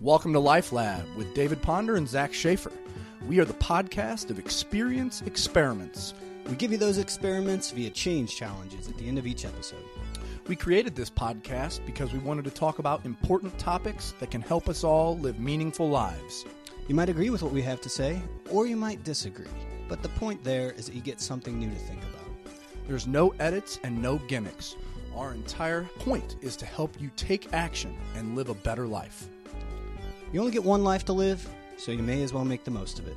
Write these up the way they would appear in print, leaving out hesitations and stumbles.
Welcome to Life Lab with David Ponder and Zach Schaefer. We are the podcast of Experience Experiments. We give you those experiments via change challenges at the end of each episode. We created this podcast because we wanted to talk about important topics that can help us all live meaningful lives. You might agree with what we have to say, or you might disagree. But the point there is that you get something new to think about. There's no edits and no gimmicks. Our entire point is to help you take action and live a better life. You only get one life to live, so you may as well make the most of it.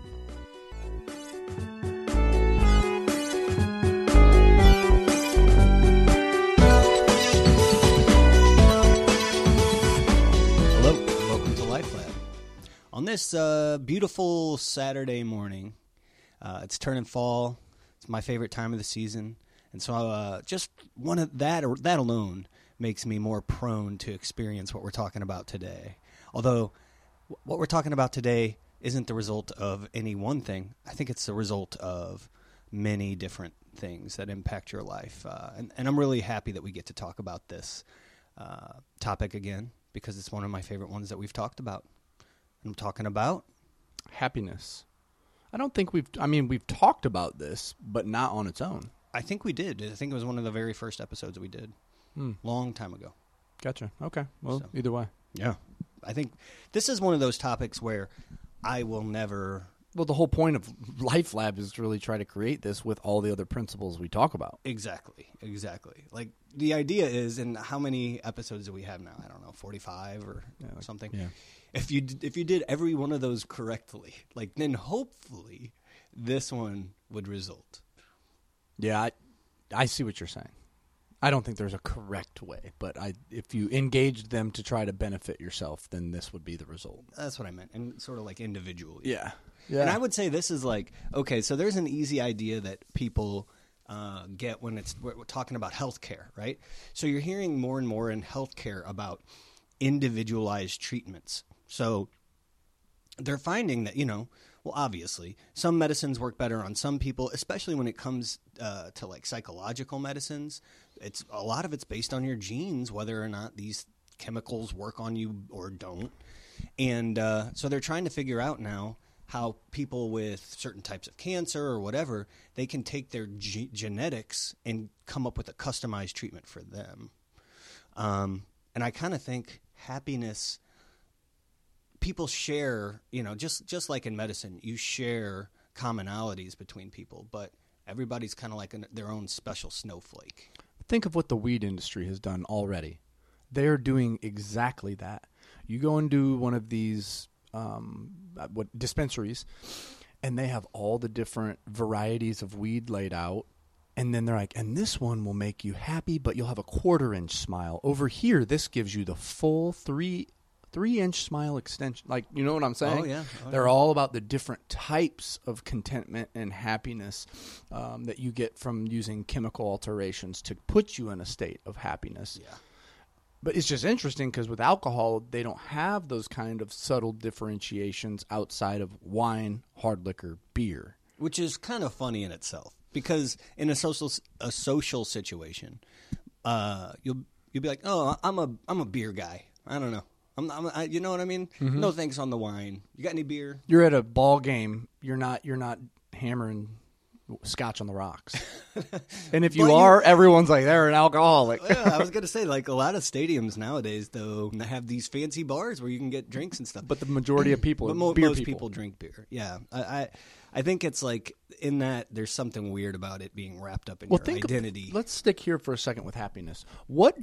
Hello, and welcome to Life Lab. On this beautiful Saturday morning, it's turning fall. It's my favorite time of the season. And so just one of that alone makes me more prone to experience what we're talking about today. Although what we're talking about today isn't the result of any one thing. I think it's the result of many different things that impact your life. And I'm really happy that we get to talk about this topic again because it's one of my favorite ones that we've talked about. I'm talking about happiness. I don't think we've talked about this, but not on its own. I think we did. I think it was one of the very first episodes we did. Long time ago. Gotcha. Okay. Well, So. Either way. Yeah. I think this is one of those topics where I will never... Well, the whole point of Life Lab is to really try to create this with all the other principles we talk about. Exactly. Like, the idea is, and how many episodes do we have now? I don't know, 45 or something? Yeah. If you did every one of those correctly, then hopefully this one would result. Yeah, I see what you're saying. I don't think there's a correct way, but if you engaged them to try to benefit yourself, then this would be the result. That's what I meant, and sort of like individually. Yeah. And I would say this is okay, so there's an easy idea that people get when we're talking about healthcare, right? So you're hearing more and more in healthcare about individualized treatments. So they're finding that, well, obviously, some medicines work better on some people, especially when it comes to psychological medicines. A lot of it's based on your genes, whether or not these chemicals work on you or don't. And so they're trying to figure out now how people with certain types of cancer or whatever, they can take their genetics and come up with a customized treatment for them. And I kind of think happiness, people share, just like in medicine, you share commonalities between people, but everybody's kind of like their own special snowflake. Think of what the weed industry has done already. They're doing exactly that. You go into one of these dispensaries, and they have all the different varieties of weed laid out, and then they're like, and this one will make you happy, but you'll have a 1/4-inch smile. Over here, this gives you the full 3-inch smile extension. You know what I'm saying? Oh, yeah. They're all about the different types of contentment and happiness that you get from using chemical alterations to put you in a state of happiness. Yeah. But it's just interesting because with alcohol, they don't have those kind of subtle differentiations outside of wine, hard liquor, beer. Which is kind of funny in itself because in a social situation, you'll be like, oh, I'm a beer guy. I don't know. You know what I mean? Mm-hmm. No thanks on the wine. You got any beer? You're at a ball game. You're not hammering scotch on the rocks. And if you are, everyone's like, they're an alcoholic. Yeah, I was going to say, a lot of stadiums nowadays, though, have these fancy bars where you can get drinks and stuff. But the majority of people are most people drink beer. Yeah. I think it's in that there's something weird about it being wrapped up in your identity. Let's stick here for a second with happiness. What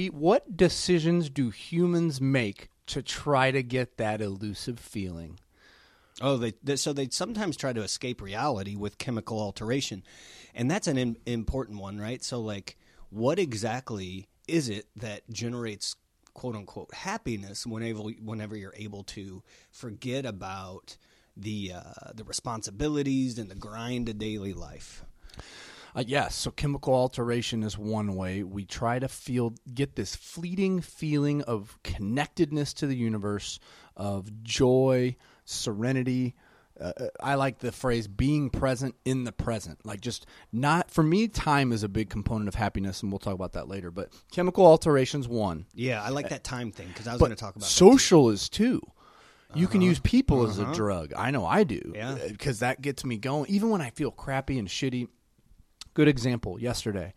decisions do humans make to try to get that elusive feeling? Oh, so they sometimes try to escape reality with chemical alteration, and that's an important one, right? So, what exactly is it that generates "quote unquote" happiness whenever you're able to forget about the responsibilities and the grind of daily life? Yes, so chemical alteration is one way. We try to get this fleeting feeling of connectedness to the universe, of joy, serenity. I like the phrase being present in the present. For me, time is a big component of happiness, and we'll talk about that later. But chemical alteration's one. Yeah, I like that time thing because I was going to talk about social is two. You can use people as a drug. I know I do. Yeah. Because that gets me going. Even when I feel crappy and shitty. Good example, yesterday.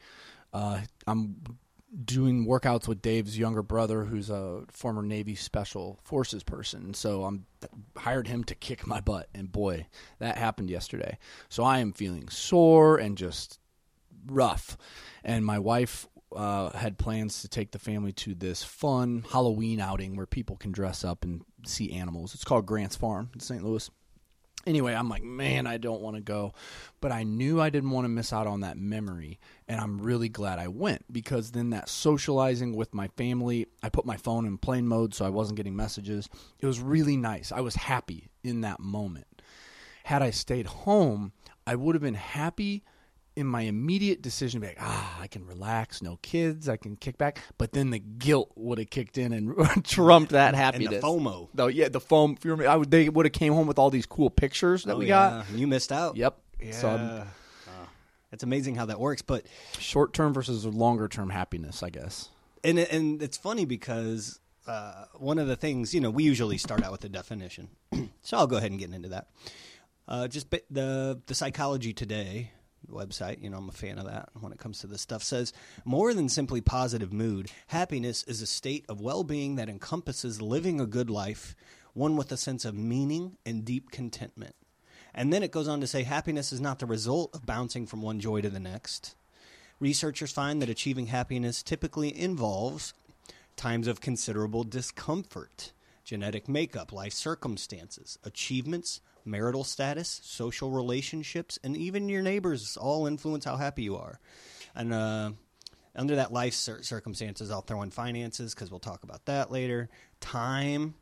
I'm doing workouts with Dave's younger brother, who's a former Navy Special Forces person. So I'm hired him to kick my butt, and boy, that happened yesterday. So I am feeling sore and just rough. And my wife had plans to take the family to this fun Halloween outing where people can dress up and see animals. It's called Grant's Farm in St. Louis. Anyway, I'm like, man, I don't want to go. But I knew I didn't want to miss out on that memory, and I'm really glad I went, because then that socializing with my family, I put my phone in plane mode so I wasn't getting messages. It was really nice. I was happy in that moment. Had I stayed home, I would have been happy in my immediate decision, be like, I can relax, no kids, I can kick back. But then the guilt would have kicked in and trumped that happiness. And the FOMO. No, yeah, the FOMO. If you remember, they would have came home with all these cool pictures that we got. You missed out. Yep. Yeah. So it's amazing how that works. But short-term versus longer-term happiness, I guess. And it's funny because one of the things, we usually start out with a definition. So I'll go ahead and get into that. Just the Psychology Today website, I'm a fan of that when it comes to this stuff, says more than simply positive mood, happiness is a state of well-being that encompasses living a good life, one with a sense of meaning and deep contentment. And then it goes on to say happiness is not the result of bouncing from one joy to the next. Researchers find that achieving happiness typically involves times of considerable discomfort, genetic makeup, life circumstances, achievements, marital status, social relationships, and even your neighbors all influence how happy you are. And under that life circumstances, I'll throw in finances because we'll talk about that later. Time,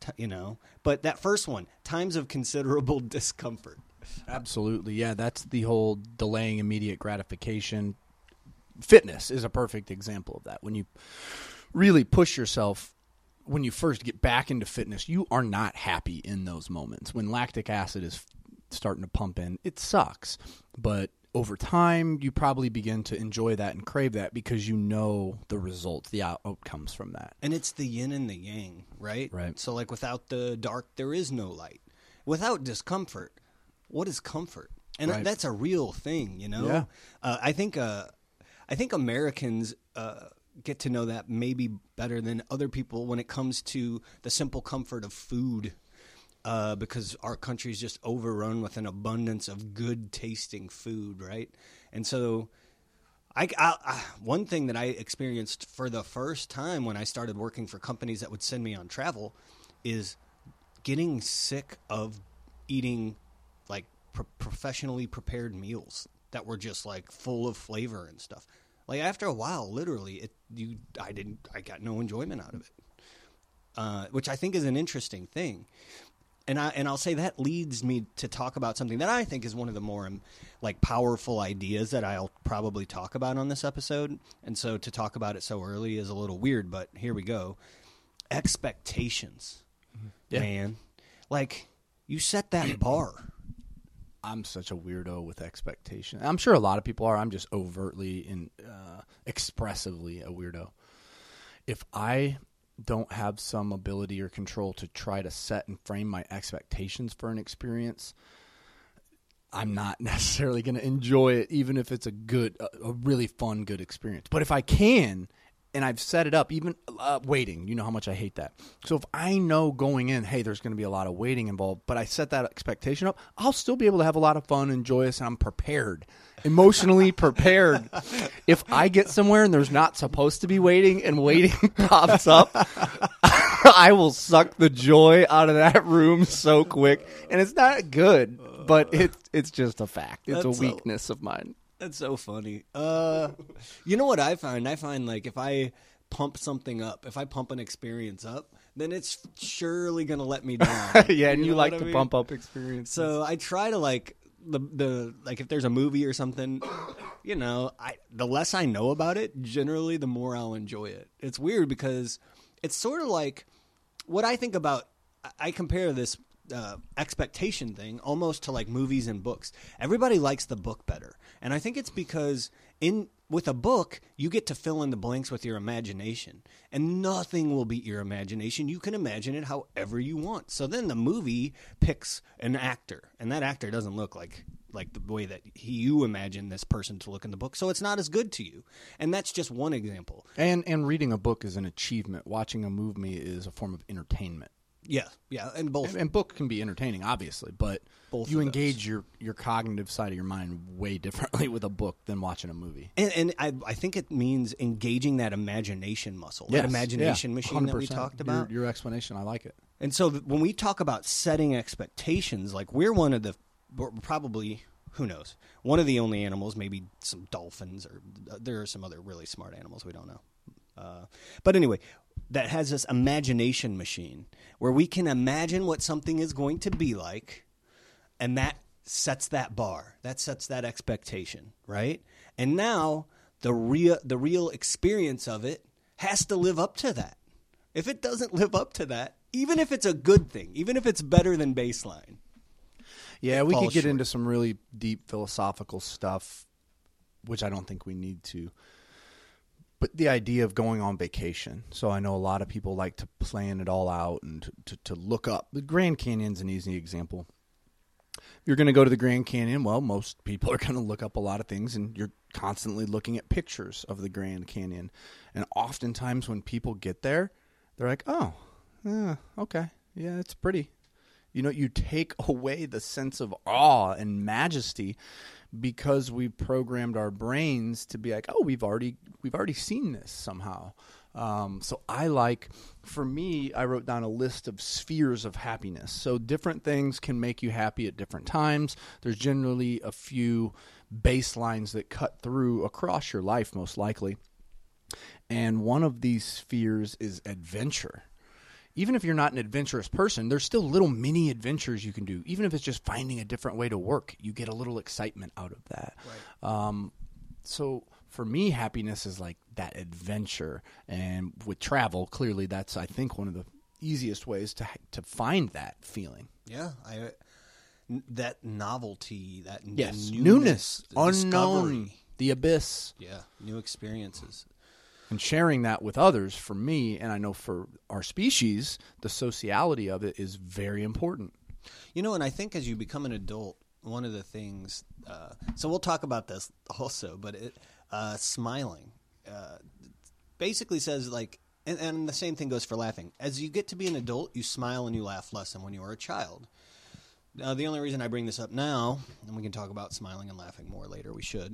But that first one, times of considerable discomfort. Absolutely. Yeah, that's the whole delaying immediate gratification. Fitness is a perfect example of that. When you really push yourself, when you first get back into fitness, you are not happy in those moments. When lactic acid is starting to pump in, it sucks. But over time, you probably begin to enjoy that and crave that because you know the results, the outcomes from that. And it's the yin and the yang, right? Right. So like without the dark, there is no light. Without discomfort, what is comfort? And Right. that's a real thing, Yeah. I think Americans get to know that maybe better than other people when it comes to the simple comfort of food, because our country is just overrun with an abundance of good tasting food, right? And so one thing that I experienced for the first time when I started working for companies that would send me on travel is getting sick of eating like professionally prepared meals that were just like full of flavor and stuff. Like after a while, literally, I got no enjoyment out of it, which I think is an interesting thing. And I'll say that leads me to talk about something that I think is one of the more like powerful ideas that I'll probably talk about on this episode. And so to talk about it so early is a little weird, but here we go. Expectations, man. Like you set that bar. I'm such a weirdo with expectation. I'm sure a lot of people are. I'm just overtly and expressively a weirdo. If I don't have some ability or control to try to set and frame my expectations for an experience, I'm not necessarily going to enjoy it, even if it's a really fun, good experience. But if I can, and I've set it up, even waiting, you know how much I hate that. So if I know going in, hey, there's going to be a lot of waiting involved, but I set that expectation up, I'll still be able to have a lot of fun and joyous, and I'm prepared, emotionally prepared. If I get somewhere and there's not supposed to be waiting and waiting pops up, I will suck the joy out of that room so quick. And it's not good, but it's just a fact. It's a weakness of mine. That's so funny. You know what I find? I find like if I pump something up, if I pump an experience up, then it's surely going to let me down. Yeah, and you like what to I mean? pump up experiences. So I try to like the like if there's a movie or something, the less I know about it, generally the more I'll enjoy it. It's weird because it's sort of like what I think about. I compare this expectation thing almost to like movies and books. Everybody likes the book better. And I think it's because with a book, you get to fill in the blanks with your imagination. And nothing will beat your imagination. You can imagine it however you want. So then the movie picks an actor, and that actor doesn't look like the way that you imagine this person to look in the book. So it's not as good to you. And that's just one example. And reading a book is an achievement. Watching a movie is a form of entertainment. Yeah, and both. And book can be entertaining, obviously, but both you engage your cognitive side of your mind way differently with a book than watching a movie. And I think it means engaging that imagination muscle, that imagination machine 100%. That we talked about. Your explanation, I like it. And so when we talk about setting expectations, like we're probably, who knows, one of the only animals, maybe some dolphins, or there are some other really smart animals we don't know. But anyway, that has this imagination machine where we can imagine what something is going to be like, and that sets that bar. That sets that expectation, right? And now the real experience of it has to live up to that. If it doesn't live up to that, even if it's a good thing, even if it's better than baseline. Yeah, we could get into some really deep philosophical stuff, which I don't think we need to. But the idea of going on vacation. So I know a lot of people like to plan it all out and to look up. The Grand Canyon's an easy example. If you're going to go to the Grand Canyon, well, most people are going to look up a lot of things, and you're constantly looking at pictures of the Grand Canyon. And oftentimes when people get there, they're like, oh, okay, yeah, it's pretty. You know, you take away the sense of awe and majesty because we programmed our brains to be like, oh, we've already seen this somehow. So for me, I wrote down a list of spheres of happiness. So different things can make you happy at different times. There's generally a few baselines that cut through across your life, most likely. And one of these spheres is adventure. Even if you're not an adventurous person, there's still little mini adventures you can do. Even if it's just finding a different way to work, you get a little excitement out of that. Right. So for me, happiness is like that adventure. And with travel, clearly that's, I think, one of the easiest ways to find that feeling. Yeah. That novelty, that newness, unknown, discovery. The abyss. Yeah, new experiences. And sharing that with others, for me, and I know for our species, the sociality of it is very important. You know, and I think as you become an adult, one of the things, so we'll talk about this also, but smiling basically says like, and the same thing goes for laughing. As you get to be an adult, you smile and you laugh less than when you were a child. Now, the only reason I bring this up now, and we can talk about smiling and laughing more later, we should,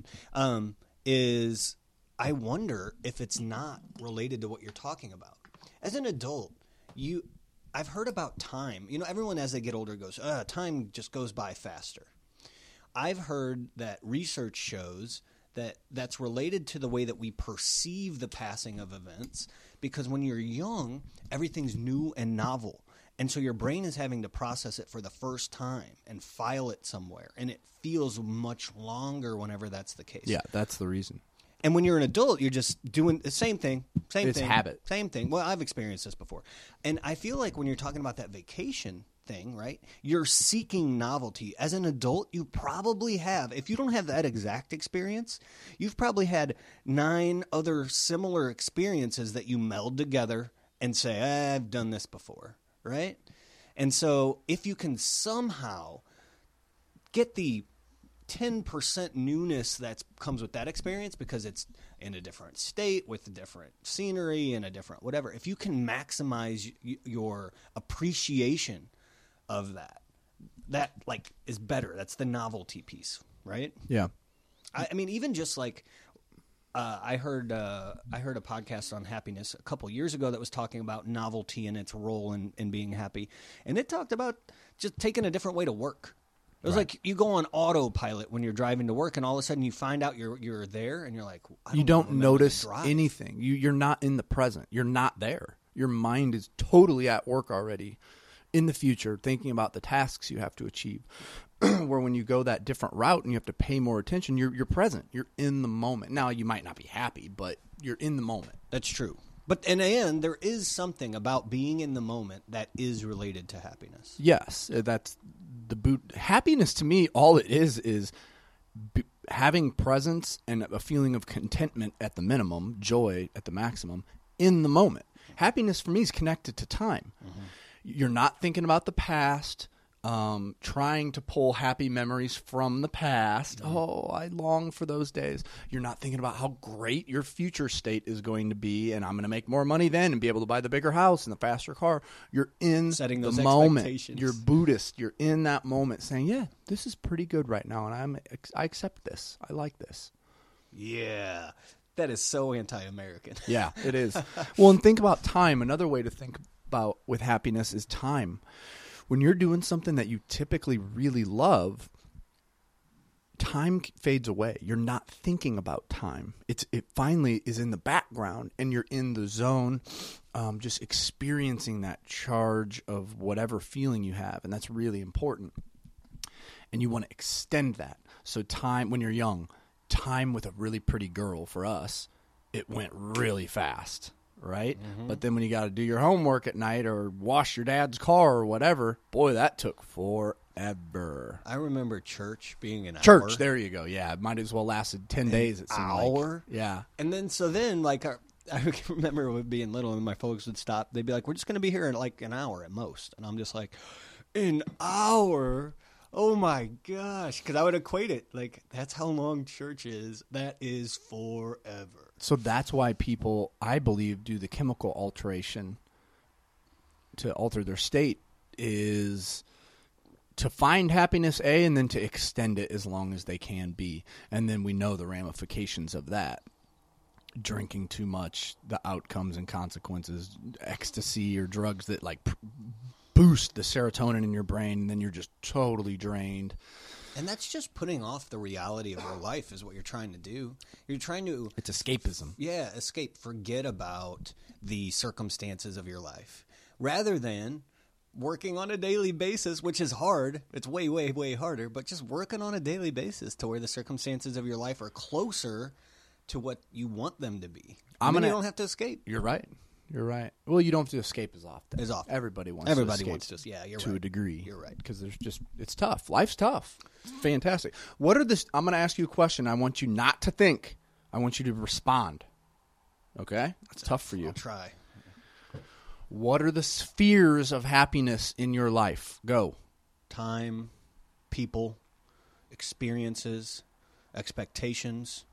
is I wonder if it's not related to what you're talking about. As an adult, I've heard about time. You know, everyone as they get older goes, time just goes by faster. I've heard that research shows that that's related to the way that we perceive the passing of events, because when you're young, everything's new and novel. And so your brain is having to process it for the first time and file it somewhere. And it feels much longer whenever that's the case. Yeah, that's the reason. And when you're an adult, you're just doing the same thing. It's habit. Same thing. Well, I've experienced this before. And I feel like when you're talking about that vacation thing, right, you're seeking novelty. As an adult, you probably have, if you don't have that exact experience, you've probably had 9 other similar experiences that you meld together and say, I've done this before, right? And so if you can somehow get the 10% newness that comes with that experience because it's in a different state with a different scenery and a different whatever. If you can maximize your appreciation of that like is better. That's the novelty piece, right? Yeah. I mean, even just like I heard a podcast on happiness a couple years ago that was talking about novelty and its role in being happy, and it talked about just taking a different way to work. It was like you go on autopilot when you're driving to work, and all of a sudden you find out you're there, and you're like, you don't notice anything. You're not in the present. You're not there. Your mind is totally at work already in the future, thinking about the tasks you have to achieve. Where when you go that different route and you have to pay more attention, you're present. You're in the moment. Now, you might not be happy, but you're in the moment. That's true. But and there is something about being in the moment that is related to happiness. Yes, that's the boot. Happiness to me, all it is having presence and a feeling of contentment at the minimum, joy at the maximum in the moment. Happiness for me is connected to time. Mm-hmm. You're not thinking about the past, trying to pull happy memories from the past. Mm-hmm. Oh, I long for those days. You're not thinking about how great your future state is going to be, and I'm going to make more money then and be able to buy the bigger house and the faster car. You're in setting those the moment. You're Buddhist. You're in that moment saying, yeah, this is pretty good right now, and I accept this. I like this. Yeah. That is so anti-American. Yeah, it is. Well, and think about time. Another way to think about with happiness is time. When you're doing something that you typically really love, time fades away. You're not thinking about time. It finally is in the background, and you're in the zone, just experiencing that charge of whatever feeling you have, and that's really important. And you want to extend that. So time, when you're young, time with a really pretty girl for us, it went really fast, right? Mm-hmm. But then when you got to do your homework at night or wash your dad's car or whatever, boy, that took forever. I remember church being an hour. Church, there you go. Yeah, it might as well lasted 10 days. It seemed hour? Like. Yeah. And then, I remember being little and my folks would stop. They'd be like, we're just going to be here in like an hour at most. And I'm just like, an hour? Oh my gosh, because I would equate it, like, that's how long church is. That is forever. So that's why people, I believe, do the chemical alteration to alter their state, is to find happiness, A, and then to extend it as long as they can be. And then we know the ramifications of that. Drinking too much, the outcomes and consequences, ecstasy or drugs that, like, boost the serotonin in your brain, and then you're just totally drained. And that's just putting off the reality of your life is what you're trying to do. You're trying to... It's escapism. Yeah, escape. Forget about the circumstances of your life. Rather than working on a daily basis, which is hard. It's way, way, way harder. But just working on a daily basis to where the circumstances of your life are closer to what you want them to be. You don't have to escape. You're right. You're right. Well, you don't have to escape as often. Everybody wants to escape. Yeah, you're to right. a degree. You're right. Because it's tough. Life's tough. It's fantastic. I'm going to ask you a question. I want you not to think. I want you to respond. Okay? That's tough for you. I'll try. What are the spheres of happiness in your life? Go. Time, people, experiences, expectations.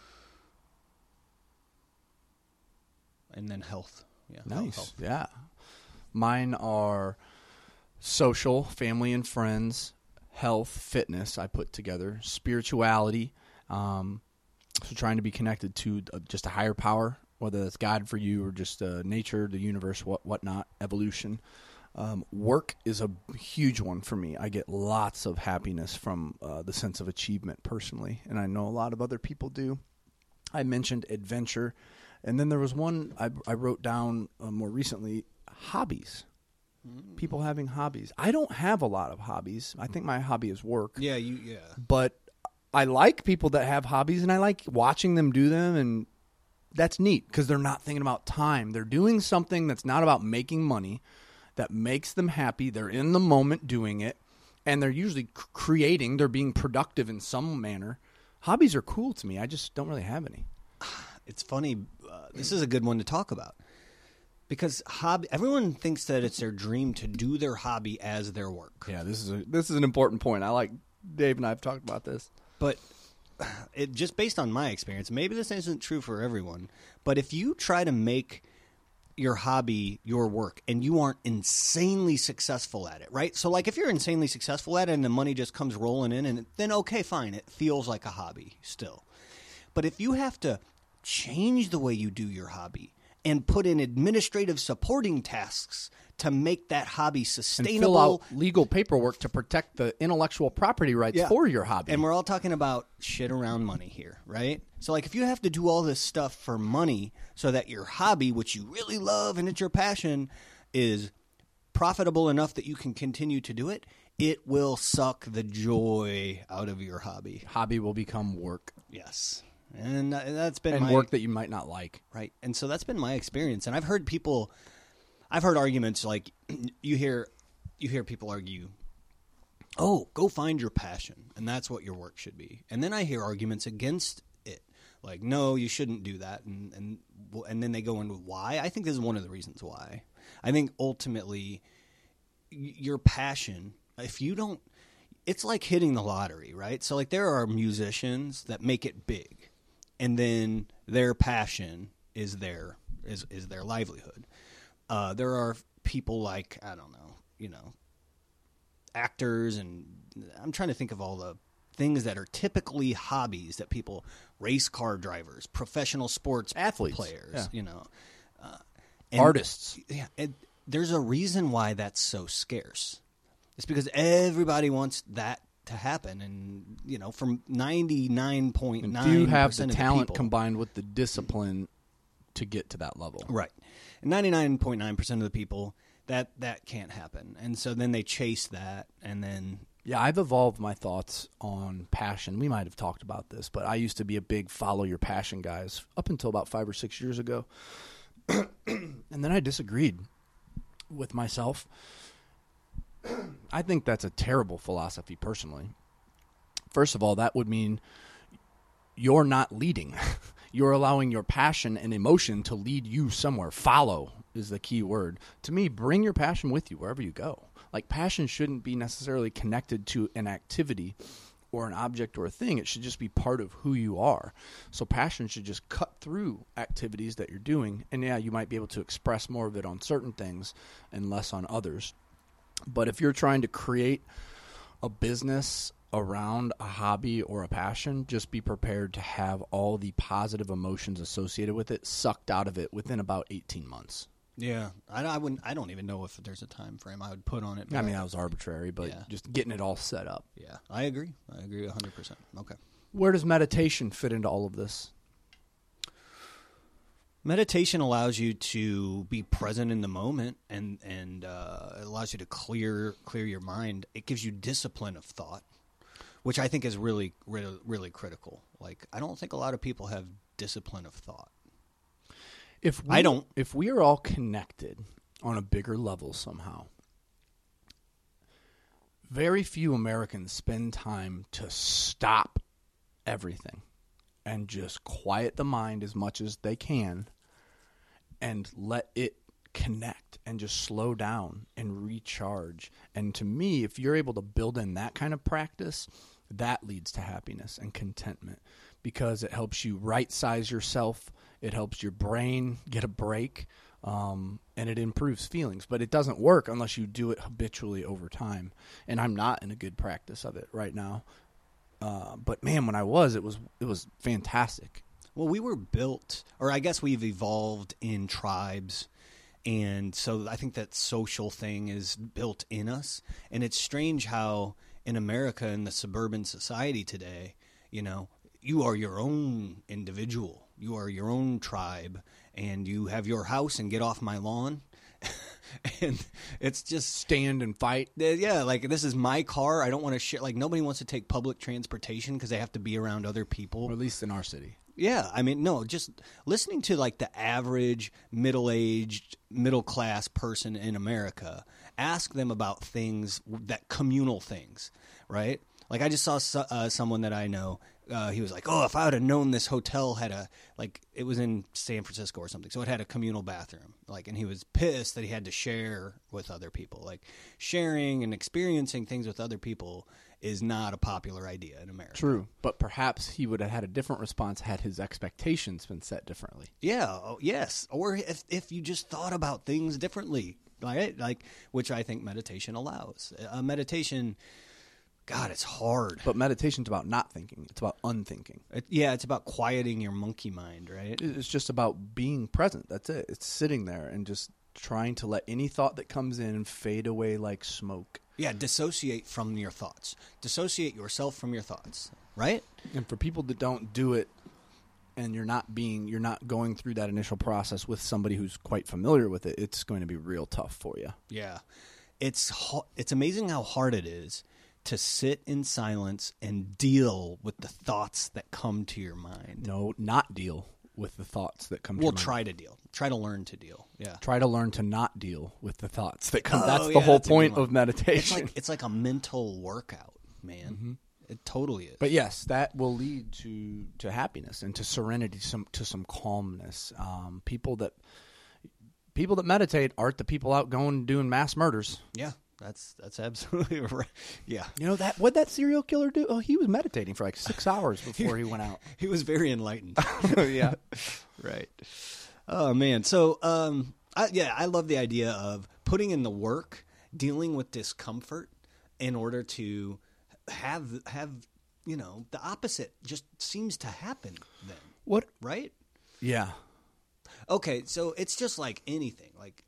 And then health. Yeah. Nice. Health. Yeah. Mine are social, family and friends, health, fitness, I put together, spirituality, so trying to be connected to just a higher power, whether that's God for you or just nature, the universe, whatnot, evolution. Work is a huge one for me. I get lots of happiness from the sense of achievement personally, and I know a lot of other people do. I mentioned adventure. And then there was one I wrote down more recently, hobbies. People having hobbies. I don't have a lot of hobbies. I think my hobby is work. Yeah. But I like people that have hobbies, and I like watching them do them, and that's neat because they're not thinking about time. They're doing something that's not about making money, that makes them happy. They're in the moment doing it, and they're usually creating. They're being productive in some manner. Hobbies are cool to me. I just don't really have any. It's funny. This is a good one to talk about because everyone thinks that it's their dream to do their hobby as their work. Yeah, this is an important point. Dave and I have talked about this. But it just based on my experience, maybe this isn't true for everyone, but if you try to make your hobby your work and you aren't insanely successful at it, right? So like if you're insanely successful at it and the money just comes rolling in, and then okay, fine, it feels like a hobby still. But if you have to change the way you do your hobby and put in administrative supporting tasks to make that hobby sustainable. And fill out legal paperwork to protect the intellectual property rights for your hobby. And we're all talking about shit around money here, right? So like if you have to do all this stuff for money so that your hobby, which you really love and it's your passion, is profitable enough that you can continue to do it, it will suck the joy out of your hobby. Hobby will become work. Yes. And that's been and my work that you might not like. right. And so that's been my experience. And I've heard arguments like you hear people argue, "Oh, go find your passion, and that's what your work should be." And then I hear arguments against it, like, "No, you shouldn't do that." And then they go into why. I think this is one of the reasons why. I think ultimately your passion, if you don't, it's like hitting the lottery, right? So like there are musicians that make it big, and then their passion is their livelihood. There are people like, I don't know, actors, and I'm trying to think of all the things that are typically hobbies that people, race car drivers, professional sports Athletes, players, yeah. And, Artists. Yeah, and there's a reason why that's so scarce. It's because everybody wants that to happen, and from 99.9%, If you have the of talent people, combined with the discipline to get to that level. right? And 99.9% of the people, that can't happen, and so then they chase that, and then Yeah, I've evolved my thoughts on passion. We might have talked about this, but I used to be a big follow your passion guys up until about 5 or 6 years ago. And then I disagreed with myself. I think that's a terrible philosophy personally. First of all, that would mean you're not leading. You're allowing your passion and emotion to lead you somewhere. Follow is the key word. To me, bring your passion with you wherever you go. Like, passion shouldn't be necessarily connected to an activity or an object or a thing. It should just be part of who you are. So passion should just cut through activities that you're doing. And yeah, you might be able to express more of it on certain things and less on others. But if you're trying to create a business around a hobby or a passion, just be prepared to have all the positive emotions associated with it sucked out of it within about 18 months. yeah, I wouldn't. I don't even know if there's a time frame I would put on it. I mean, that was arbitrary, but Yeah. just getting it all set up. Yeah, I agree 100%. Okay. Where does meditation fit into all of this? Meditation allows you to be present in the moment, and it allows you to clear your mind. It gives you discipline of thought, which I think is really, really, really critical. Like, I don't think a lot of people have discipline of thought. If we are all connected on a bigger level somehow, very few Americans spend time to stop everything and just quiet the mind as much as they can and let it connect and just slow down and recharge. And to me, if you're able to build in that kind of practice, that leads to happiness and contentment, because it helps you right-size yourself. It helps your brain get a break, and it improves feelings. But it doesn't work unless you do it habitually over time. And I'm not in a good practice of it right now. But man, when I was, it was fantastic. Well, we were built, or I guess we've evolved in tribes, and so I think that social thing is built in us. And it's strange how in America, in the suburban society today, you are your own individual. You are your own tribe, and you have your house and get off my lawn. And it's just Stand and fight. yeah, like, this is my car. I don't want to share. Like, nobody wants to take public transportation because they have to be around other people. Or at least in our city. Yeah, I mean, no, just listening to like the average middle-aged, middle-class person in America, ask them about things, that communal things, right? Like, I just saw someone that I know. He was like, "Oh, if I would have known this hotel had it was in San Francisco or something, so it had a communal bathroom." Like, and he was pissed that he had to share with other people. Like, sharing and experiencing things with other people is not a popular idea in America. True, but perhaps he would have had a different response had his expectations been set differently. Yeah, yes. Or if you just thought about things differently, right? Like, which I think meditation allows. Meditation, God, it's hard. But meditation's about not thinking. It's about unthinking. It's about quieting your monkey mind, right? It's just about being present. That's it. It's sitting there and just trying to let any thought that comes in fade away like smoke. Yeah, dissociate from your thoughts. Dissociate yourself from your thoughts, right? And for people that don't do it, and you're not going through that initial process with somebody who's quite familiar with it, it's going to be real tough for you. Yeah. It's amazing how hard it is to sit in silence and deal with the thoughts that come to your mind. No, not deal with the thoughts that come to Well, mind. try to deal. Try to learn to deal. Yeah. Try to learn to not deal with the thoughts that come. Oh, That's the yeah, whole that's a good point one. of meditation. It's like a mental workout, man. It totally is. But yes, that will lead to happiness and to serenity, to some calmness. People that meditate aren't the people out going and doing mass murders. Yeah, that's absolutely right. Yeah. You know what'd that serial killer do? Oh, he was meditating for like 6 hours before he went out. He was very enlightened. Yeah. Right. Oh man. So I love the idea of putting in the work, dealing with discomfort in order to have the opposite just seems to happen then. What? Right? Yeah. Okay, so it's just like anything. Like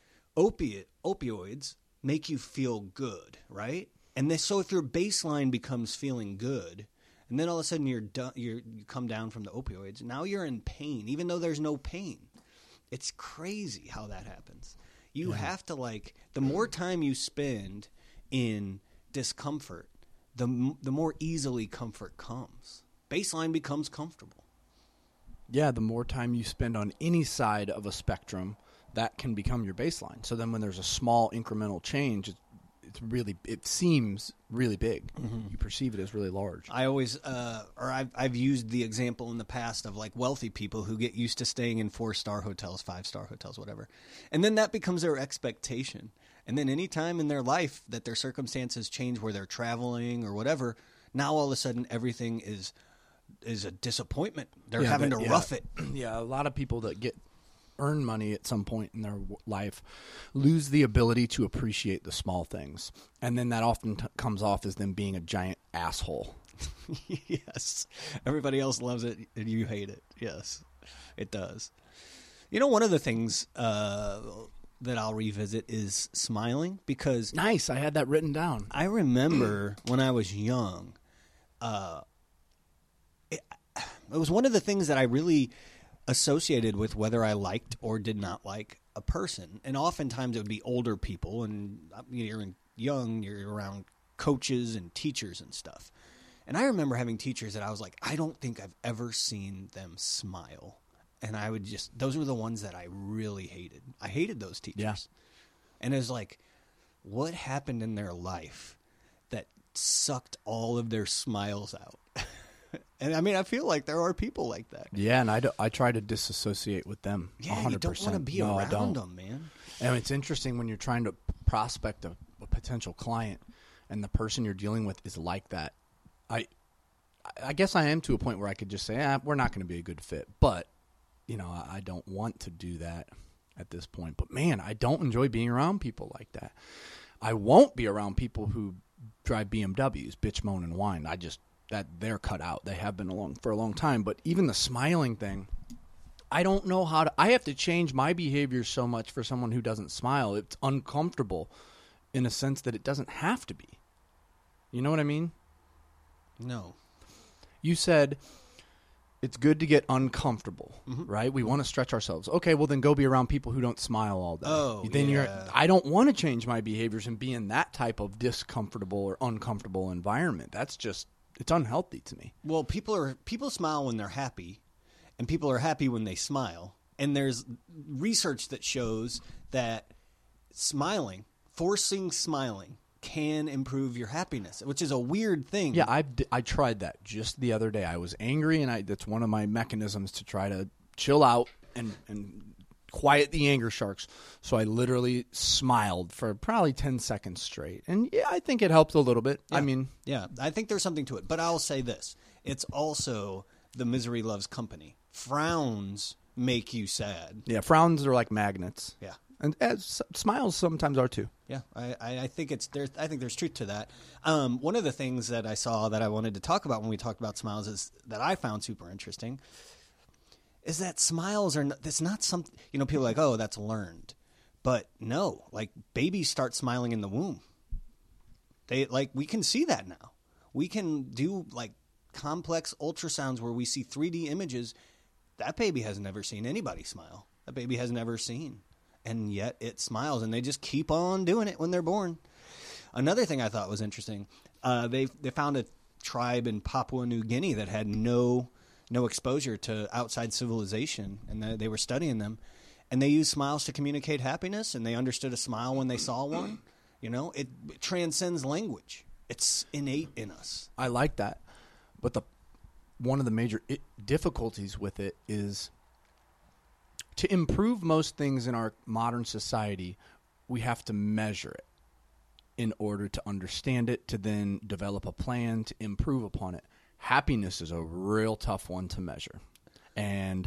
opioids make you feel good, right? And so if your baseline becomes feeling good, and then all of a sudden you come down from the opioids, now you're in pain, even though there's no pain. It's crazy how that happens. You have to the more time you spend in discomfort, the more easily comfort comes. Baseline becomes comfortable. Yeah, the more time you spend on any side of a spectrum, that can become your baseline. So then when there's a small incremental change, it seems really big. Mm-hmm. You perceive it as really large. I always, I've used the example in the past of like wealthy people who get used to staying in 4-star hotels, 5-star hotels, whatever. And then that becomes their expectation. And then any time in their life that their circumstances change where they're traveling or whatever, now all of a sudden everything is a disappointment. They're having to rough it. Yeah, a lot of people that earn money at some point in their life lose the ability to appreciate the small things. And then that often comes off as them being a giant asshole. Yes. Everybody else loves it and you hate it. Yes, it does. You know, one of the things that I'll revisit is smiling because... Nice. I had that written down. I remember when I was young, it was one of the things that I really associated with whether I liked or did not like a person. And oftentimes it would be older people, and you're young, you're around coaches and teachers and stuff. And I remember having teachers that I was like, I don't think I've ever seen them smile. And I would those were the ones that I really hated. I hated those teachers. Yeah. And it was like, what happened in their life that sucked all of their smiles out? And I mean, I feel like there are people like that. Yeah, and I try to disassociate with them. Yeah, 100%. you don't want to be around them, man. And it's interesting when you're trying to prospect a potential client and the person you're dealing with is like that. I guess I am to a point where I could just say, we're not going to be a good fit. But, I don't want to do that at this point. But, man, I don't enjoy being around people like that. I won't be around people who drive BMWs, bitch, moan, and whine. That they're cut out. They have been for a long time. But even the smiling thing, I don't know how to... I have to change my behavior so much for someone who doesn't smile. It's uncomfortable in a sense that it doesn't have to be. You know what I mean? No. You said it's good to get uncomfortable, Mm-hmm. right? We want to stretch ourselves. Okay, well then go be around people who don't smile all day. Oh, then yeah. I don't want to change my behaviors and be in that type of discomfortable or uncomfortable environment. That's just... It's unhealthy to me. Well, people smile when they're happy, and people are happy when they smile. And there's research that shows that forcing smiling, can improve your happiness, which is a weird thing. Yeah, I tried that just the other day. I was angry, and that's one of my mechanisms to try to chill out and quiet the anger sharks. So I literally smiled for probably 10 seconds straight. And yeah, I think it helped a little bit. Yeah. I mean... Yeah, I think there's something to it. But I'll say this. It's also the misery loves company. Frowns make you sad. Yeah, frowns are like magnets. Yeah. And smiles sometimes are too. Yeah, I think I think there's truth to that. One of the things that I saw that I wanted to talk about when we talked about smiles is that I found super interesting is that smiles are that's not something, people are like, oh, that's learned. But no, like babies start smiling in the womb. We can see that now. We can do like complex ultrasounds where we see 3D images. That baby has never seen anybody smile. That baby has never seen. And yet it smiles, and they just keep on doing it when they're born. Another thing I thought was interesting, They found a tribe in Papua New Guinea that had no exposure to outside civilization, and they were studying them, and they used smiles to communicate happiness, and they understood a smile when they saw one. It transcends language. It's innate in us. I like that. But one of the major difficulties with it is to improve most things in our modern society, we have to measure it in order to understand it, to then develop a plan to improve upon it. Happiness is a real tough one to measure. And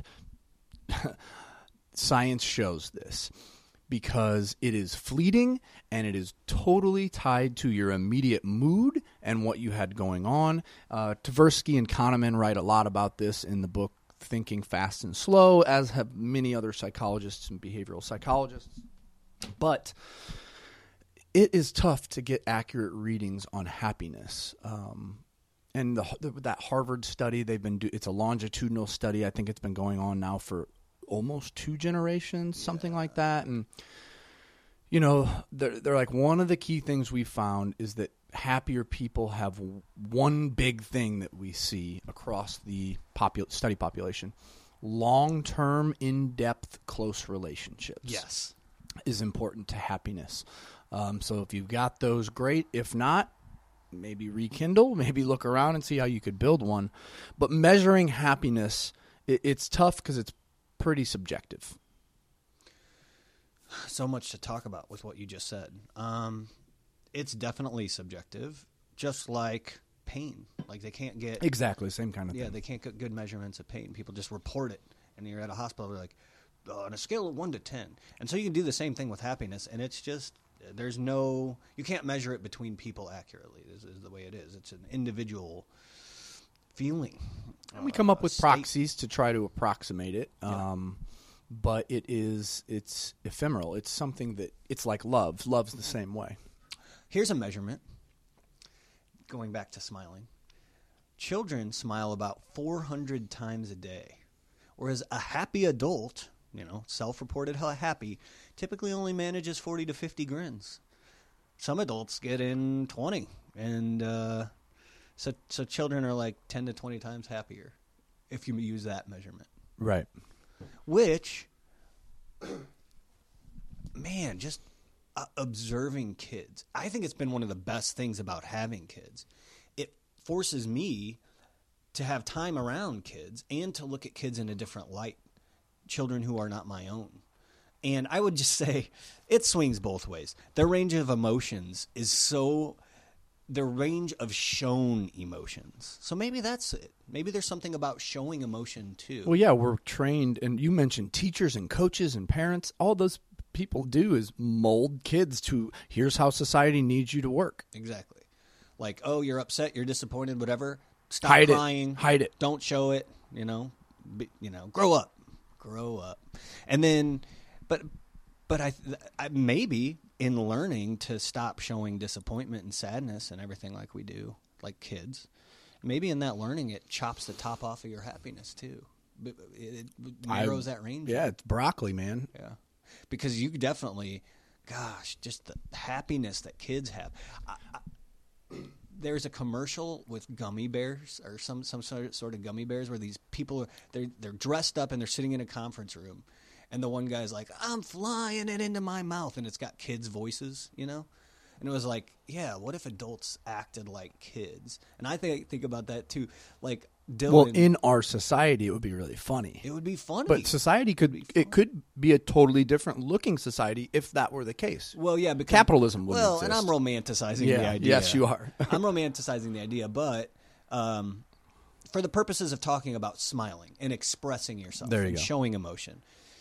science shows this because it is fleeting and it is totally tied to your immediate mood and what you had going on. Tversky and Kahneman write a lot about this in the book Thinking Fast and Slow, as have many other psychologists and behavioral psychologists. But it is tough to get accurate readings on happiness. And that Harvard study, it's a longitudinal study. I think it's been going on now for almost 2 generations, something like that. And, they're like, one of the key things we found is that happier people have one big thing that we see across the study population: long-term, in-depth, close relationships. Yes. Is important to happiness. So if you've got those, great. If not, maybe rekindle, maybe look around and see how you could build one. But measuring happiness, it's tough because it's pretty subjective. So much to talk about with what you just said. It's definitely subjective, just like pain. Like they can't get... Exactly, same kind of thing. Yeah, they can't get good measurements of pain. People just report it. And you're at a hospital, they're like, on a scale of 1 to 10. And so you can do the same thing with happiness, and it's just... you can't measure it between people accurately. This is the way it is. It's an individual feeling. And we come up with state. proxies to try to approximate it. Yeah. But it's ephemeral. It's something that, it's like love. Love's the same way. Here's a measurement. Going back to smiling. Children smile about 400 times a day. Whereas a happy adult, self-reported happy, typically only manages 40 to 50 grins. Some adults get in 20. And so children are like 10 to 20 times happier if you use that measurement. Right. Which, man, just observing kids. I think it's been one of the best things about having kids. It forces me to have time around kids and to look at kids in a different light, children who are not my own. And I would just say it swings both ways. Their range of emotions is the range of shown emotions. So maybe that's it. Maybe there's something about showing emotion too. Well, yeah, we're trained, and you mentioned teachers and coaches and parents. All those people do is mold kids to, here's how society needs you to work. Exactly. Like, oh, you're upset, you're disappointed, whatever. Stop Hide crying. Hide it. Don't show it. Grow up. And then, but I maybe in learning to stop showing disappointment and sadness and everything like we do, like kids, maybe in that learning it chops the top off of your happiness too. It narrows that range. Yeah, it's broccoli, man. Yeah, because you definitely, gosh, just the happiness that kids have. There's a commercial with gummy bears or some sort of gummy bears where these people they're dressed up and they're sitting in a conference room, and the one guy's like, "I'm flying it into my mouth," and it's got kids' voices, And it was like, yeah, what if adults acted like kids? And I think about that too, like Dylan. Well, in our society, it would be really funny. It would be funny, but society could be a totally different looking society if that were the case. Well, yeah, because capitalism wouldn't exist. And I'm romanticizing the idea. Yes, you are. I'm romanticizing the idea, but for the purposes of talking about smiling and expressing yourself and showing emotion,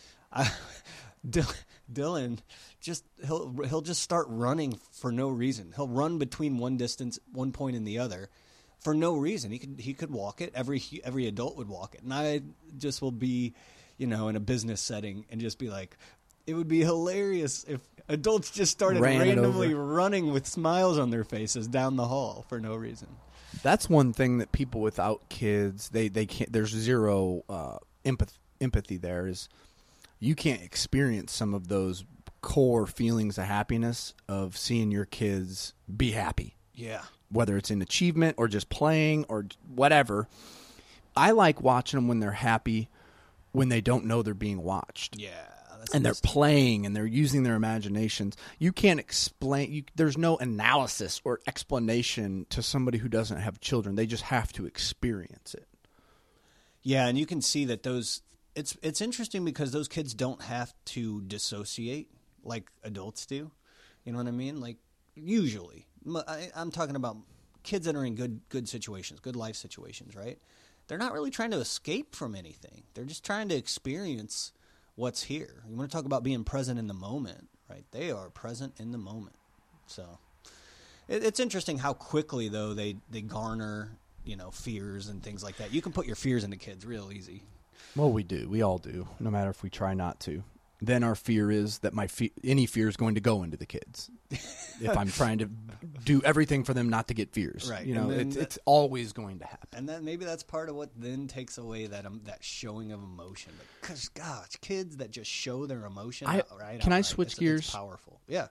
Dylan he'll just start running for no reason. He'll run between one point and the other for no reason. He could walk it. Every adult would walk it, and I just will be, in a business setting and just be like, it would be hilarious if adults just started randomly running with smiles on their faces down the hall for no reason. That's one thing that people without kids they can't. There's zero empathy. There is. You can't experience some of those core feelings of happiness of seeing your kids be happy. Yeah. whether it's in achievement or just playing or whatever. I like watching them when they're happy, when they don't know they're being watched. Yeah. And they're playing and they're using their imaginations. You can't explain. There's no analysis or explanation to somebody who doesn't have children. They just have to experience it. Yeah, and you can see that those. It's interesting because those kids don't have to dissociate like adults do. You know what I mean? Like usually, I'm talking about kids that are in good situations, good life situations, right? They're not really trying to escape from anything. They're just trying to experience what's here. You want to talk about being present in the moment, right? They are present in the moment. So it's interesting how quickly, though, they garner, fears and things like that. You can put your fears into kids real easy. Well, we do. We all do, no matter if we try not to. Then our fear is that any fear is going to go into the kids. If I'm trying to do everything for them not to get fears. Right. It's always going to happen. And then maybe that's part of what then takes away that showing of emotion. Because, gosh, kids that just show their emotion outright. Can I switch gears? It's powerful. Yeah.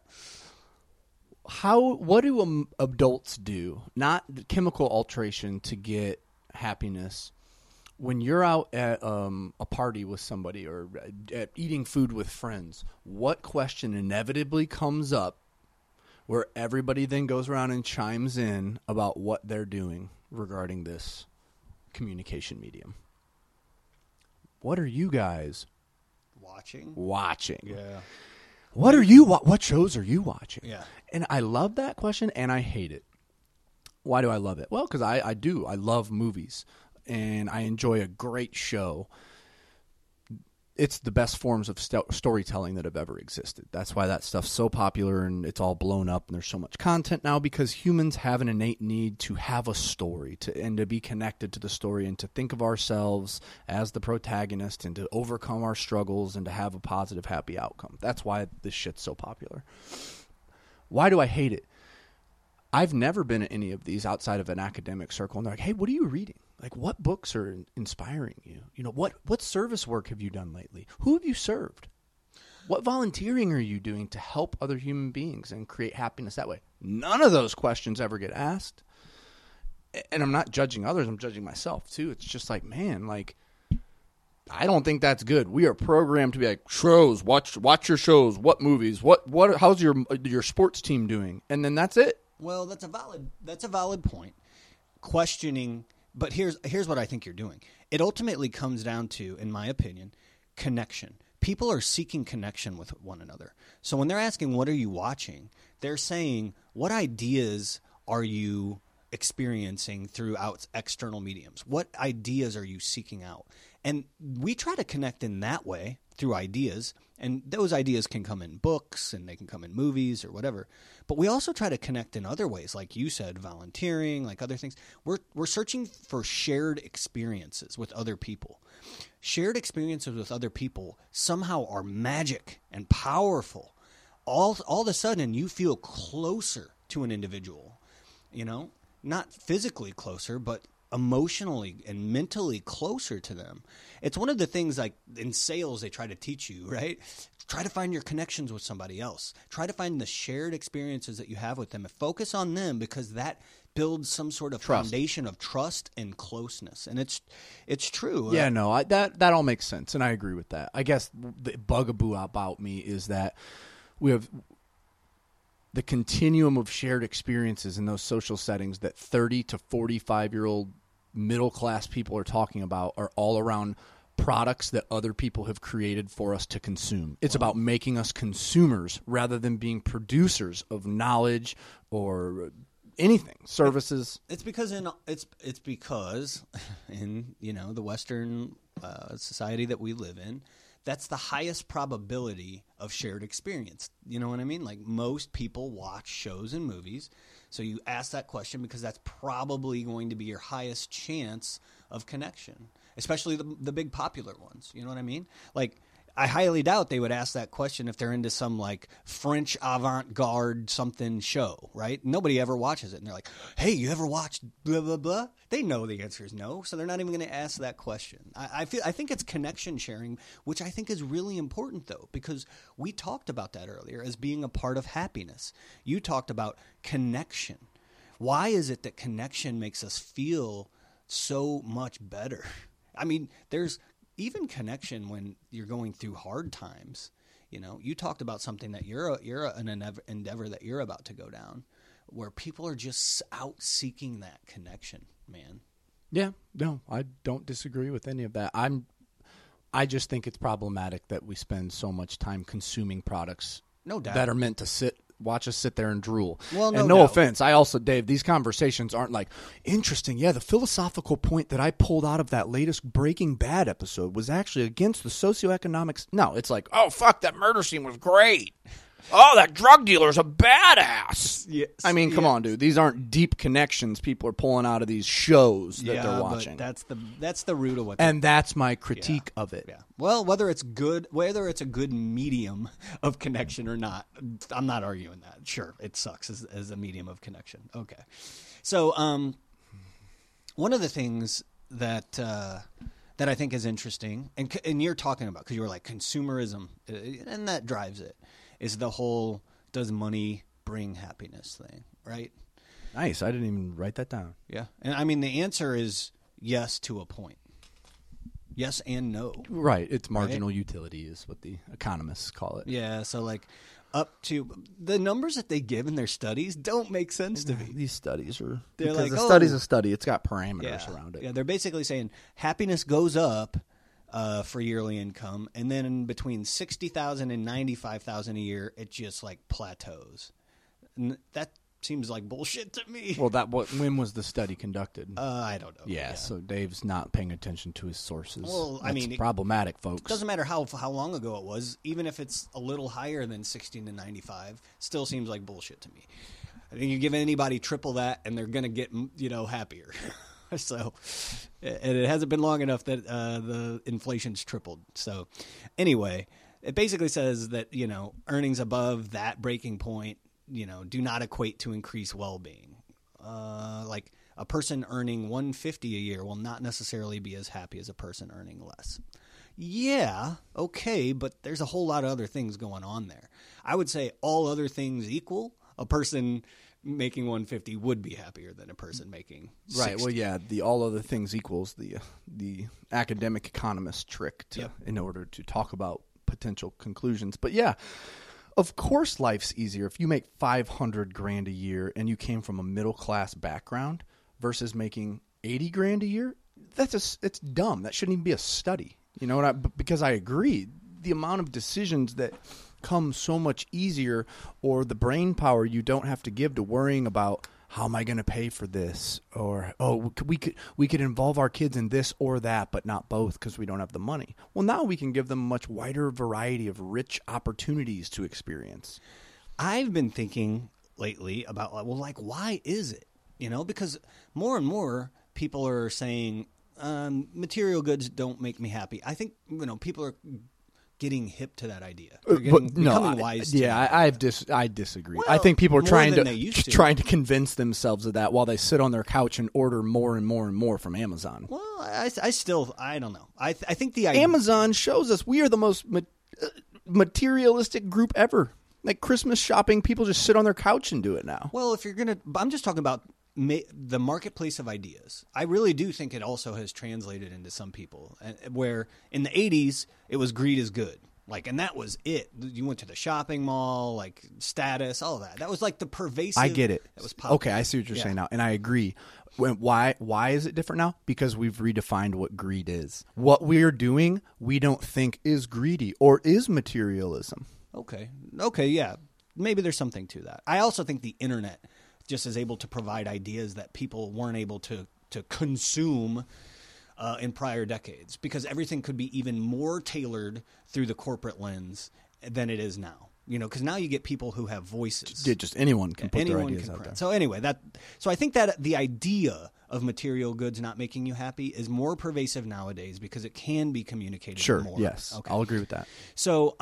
What do adults do, not chemical alteration, to get happiness? When you're out at a party with somebody or at eating food with friends, what question inevitably comes up where everybody then goes around and chimes in about what they're doing regarding this communication medium? What are you guys watching? Yeah. What shows are you watching? Yeah. And I love that question and I hate it. Why do I love it? Well, because I do. I love movies. And I enjoy a great show. It's the best forms of storytelling that have ever existed. That's why that stuff's so popular and it's all blown up and there's so much content now, because humans have an innate need to have a story and to be connected to the story and to think of ourselves as the protagonist and to overcome our struggles and to have a positive, happy outcome. That's why this shit's so popular. Why do I hate it? I've never been at any of these outside of an academic circle, and they're like, hey, what are you reading? Like, what books are inspiring you? What service work have you done lately? Who have you served? What volunteering are you doing to help other human beings and create happiness that way? None of those questions ever get asked. And I'm not judging others. I'm judging myself, too. It's just like, man, I don't think that's good. We are programmed to be like, shows, watch your shows, what movies, how's your sports team doing? And then that's it. Well, that's a valid point. Questioning, but here's what I think you're doing. It ultimately comes down to, in my opinion, connection. People are seeking connection with one another. So when they're asking, what are you watching? They're saying, what ideas are you experiencing throughout external mediums? What ideas are you seeking out? And we try to connect in that way through ideas, and those ideas can come in books and they can come in movies or whatever. But we also try to connect in other ways, like you said, volunteering, like other things. We're searching for shared experiences with other people. Shared experiences with other people somehow are magic and powerful. All of a sudden, you feel closer to an individual, not physically closer, but emotionally and mentally closer to them. It's one of the things, like in sales, they try to teach you, right? Try to find your connections with somebody else. Try to find the shared experiences that you have with them and focus on them, because that builds some sort of foundation of trust and closeness. And it's true. Yeah, no, that all makes sense, and I agree with that. I guess the bugaboo about me is that we have the continuum of shared experiences in those social settings that 30 to 45-year-old middle-class people are talking about are all around products that other people have created for us to consume. It's about making us consumers rather than being producers of knowledge or anything, services. It's because in the Western society that we live in, that's the highest probability of shared experience. You know what I mean? Like, most people watch shows and movies. So you ask that question because that's probably going to be your highest chance of connection, especially the big popular ones. You know what I mean? Like, I highly doubt they would ask that question if they're into some like French avant-garde something show, right? Nobody ever watches it. And they're like, hey, you ever watched blah, blah, blah? They know the answer is no, so they're not even going to ask that question. I think it's connection sharing, which I think is really important, though, because we talked about that earlier as being a part of happiness. You talked about connection. Why is it that connection makes us feel so much better? I mean, there's even connection when you're going through hard times. You know, you talked about something that you're an endeavor that you're about to go down, where people are just out seeking that connection, man. Yeah, no, I don't disagree with any of that. I just think it's problematic that we spend so much time consuming products No doubt. that are meant to watch us sit there and drool. Well, and no doubt. offense, I also, Dave, these conversations aren't like, interesting, yeah, the philosophical point that I pulled out of that latest Breaking Bad episode was actually against the socioeconomics. No, it's like, oh, fuck, that murder scene was great. Oh, that drug dealer's a badass. Yes. I mean, come on, dude. These aren't deep connections people are pulling out of these shows that they're watching. But that's the root of what. And that's my critique of it. Yeah. Well, whether it's a good medium of connection or not, I'm not arguing that. Sure, it sucks as a medium of connection. Okay. So, one of the things that I think is interesting, and you're talking about, because you were like consumerism, and that drives it, is the whole does money bring happiness thing, right? Nice. I didn't even write that down. Yeah. And I mean, the answer is yes to a point. Yes and no. Right. It's marginal utility is what the economists call it. Yeah. So like up to the numbers that they give in their studies don't make sense to me. These studies are They're because like, a study's a study. It's got parameters around it. Yeah. They're basically saying happiness goes up for yearly income, and then between $60,000 and $95,000 a year, it just like plateaus. And that seems like bullshit to me. Well, when was the study conducted? I don't know. Yeah, so Dave's not paying attention to his sources. Well, I That's mean, problematic, folks. It doesn't matter how long ago it was. Even if it's a little higher than 16 to 95, still seems like bullshit to me. I think you give anybody triple that, and they're going to get happier. So, and it hasn't been long enough that the inflation's tripled. So, anyway, it basically says that earnings above that breaking point, do not equate to increased well-being. Like a person earning $150 a year will not necessarily be as happy as a person earning less. Yeah, okay, but there's a whole lot of other things going on there. I would say all other things equal, a person making 150 would be happier than a person making 60. Right. Well, yeah, the all other things equals the academic economist trick in order to talk about potential conclusions. But yeah, of course life's easier if you make $500,000 a year and you came from a middle class background versus making $80,000 a year. It's dumb. That shouldn't even be a study. You know because I agree. The amount of decisions that come so much easier, or the brain power you don't have to give to worrying about how am I going to pay for this, or we could involve our kids in this or that, but not both because we don't have the money. Well, now we can give them a much wider variety of rich opportunities to experience. I've been thinking lately about why is it? Because more and more people are saying material goods don't make me happy. I think people are getting hip to that idea. Becoming wise. Yeah, I disagree. Well, I think people are trying to convince themselves of that while they sit on their couch and order more and more and more from Amazon. Well, I don't know. I think the idea, Amazon shows us we are the most materialistic group ever. Like Christmas shopping, people just sit on their couch and do it now. Well, I'm just talking about the marketplace of ideas. I really do think it also has translated into some people, where in the 80s it was greed is good, and that was it. You went to the shopping mall, status, all that. That was the pervasive. I get it. That was popular. Okay, I see what you're saying now, and I agree. Why is it different now? Because we've redefined what greed is. What we're doing, we don't think is greedy or is materialism. Okay, yeah, maybe there's something to that. I also think the internet just is able to provide ideas that people weren't able to consume in prior decades, because everything could be even more tailored through the corporate lens than it is now. Because now you get people who have voices. Yeah, just anyone can put their ideas out there. So anyway, so I think that the idea of material goods not making you happy is more pervasive nowadays because it can be communicated more. Sure, yes. Okay. I'll agree with that. So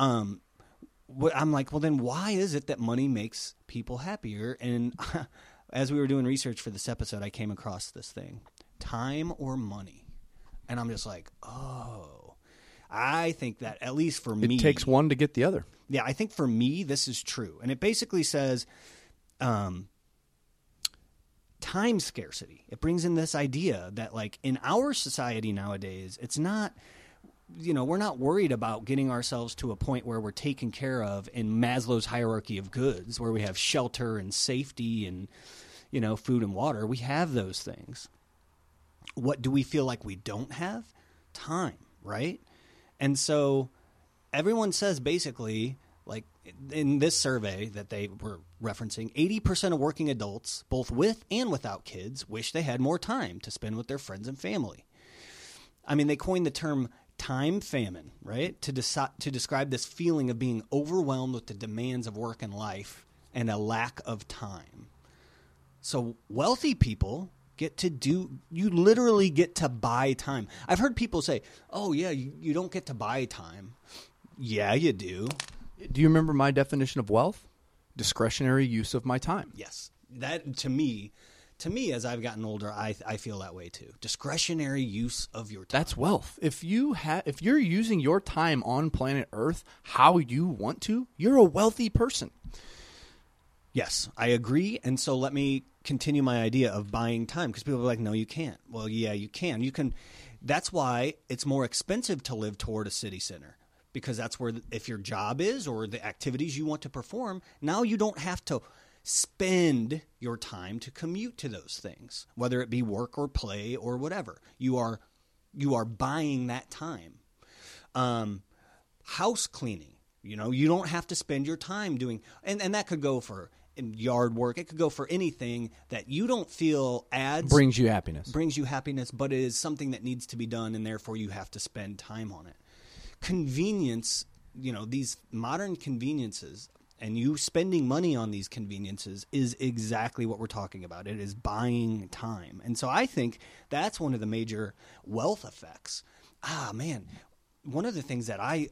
I'm like, well, then why is it that money makes people happier? And as we were doing research for this episode, I came across this thing, time or money. And I'm just like, oh, I think that at least for me. It takes one to get the other. Yeah, I think for me, this is true. And it basically says time scarcity. It brings in this idea that, like, in our society nowadays, it's not, we're not worried about getting ourselves to a point where we're taken care of in Maslow's hierarchy of goods, where we have shelter and safety and, food and water. We have those things. What do we feel like we don't have? Time, right? And so everyone says basically, like in this survey that they were referencing, 80% of working adults, both with and without kids, wish they had more time to spend with their friends and family. I mean, they coined the term time famine, right? To describe this feeling of being overwhelmed with the demands of work and life and a lack of time. So wealthy people you literally get to buy time. I've heard people say, oh yeah, you don't get to buy time. Yeah, you do. Do you remember my definition of wealth? Discretionary use of my time. Yes. That to me, as I've gotten older, I feel that way too. Discretionary use of your time. That's wealth. If you're using your time on planet Earth how you want to, you're a wealthy person. Yes, I agree. And so let me continue my idea of buying time, because people are like, no, you can't. Well, yeah, you can. You can. That's why it's more expensive to live toward a city center, because that's where, if your job is or the activities you want to perform, now you don't have to spend your time to commute to those things, whether it be work or play or whatever. You are buying that time. House cleaning, you don't have to spend your time doing, and that could go for yard work. It could go for anything that you don't feel brings you happiness, but it is something that needs to be done, and therefore you have to spend time on it. Convenience, these modern conveniences, and you spending money on these conveniences is exactly what we're talking about. It is buying time. And so I think that's one of the major wealth effects. Man, one of the things that I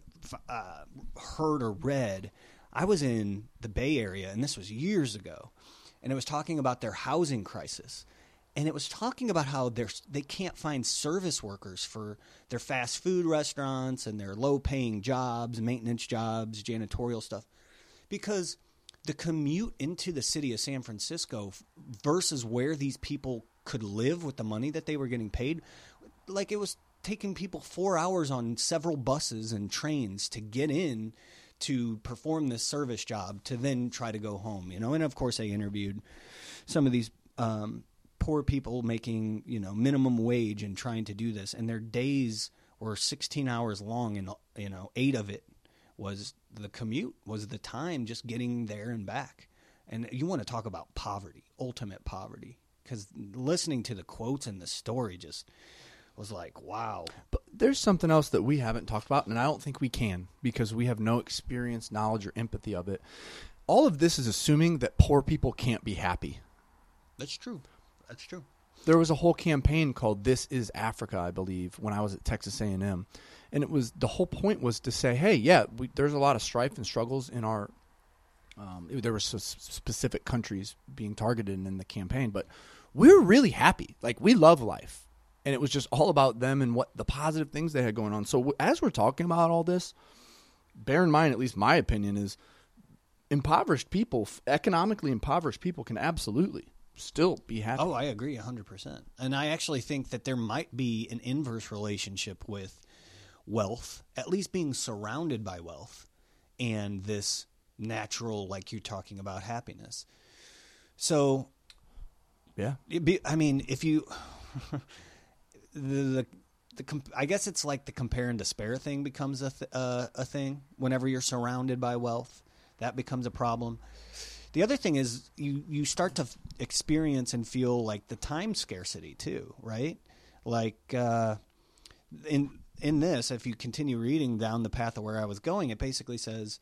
heard or read, I was in the Bay Area, and this was years ago, and it was talking about their housing crisis. And it was talking about how they can't find service workers for their fast food restaurants and their low-paying jobs, maintenance jobs, janitorial stuff, because the commute into the city of San Francisco versus where these people could live with the money that they were getting paid, like, it was taking people 4 hours on several buses and trains to get in to perform this service job to then try to go home, And of course, I interviewed some of these poor people making, minimum wage and trying to do this, and their days were 16 hours long, and 8 of it was the commute, was the time just getting there and back. And you want to talk about poverty, ultimate poverty, because listening to the quotes and the story just was like, wow. But there's something else that we haven't talked about, and I don't think we can, because we have no experience, knowledge, or empathy of it. All of this is assuming that poor people can't be happy. That's true. That's true. There was a whole campaign called This Is Africa, I believe, when I was at Texas A&M. And the whole point was to say, hey, yeah, there's a lot of strife and struggles in our there were specific countries being targeted in the campaign, but we're really happy. Like, we love life. And it was just all about them and what the positive things they had going on. So as we're talking about all this, bear in mind, at least my opinion is, impoverished people, economically impoverished people, can absolutely still be happy. Oh, I agree 100%. And I actually think that there might be an inverse relationship with wealth, at least being surrounded by wealth, and this natural, like you're talking about, happiness. So, yeah. If you... I guess it's like the compare and despair thing becomes a thing whenever you're surrounded by wealth. That becomes a problem. The other thing is you start to experience and feel like the time scarcity too, right? Like in this, if you continue reading down the path of where I was going, it basically says,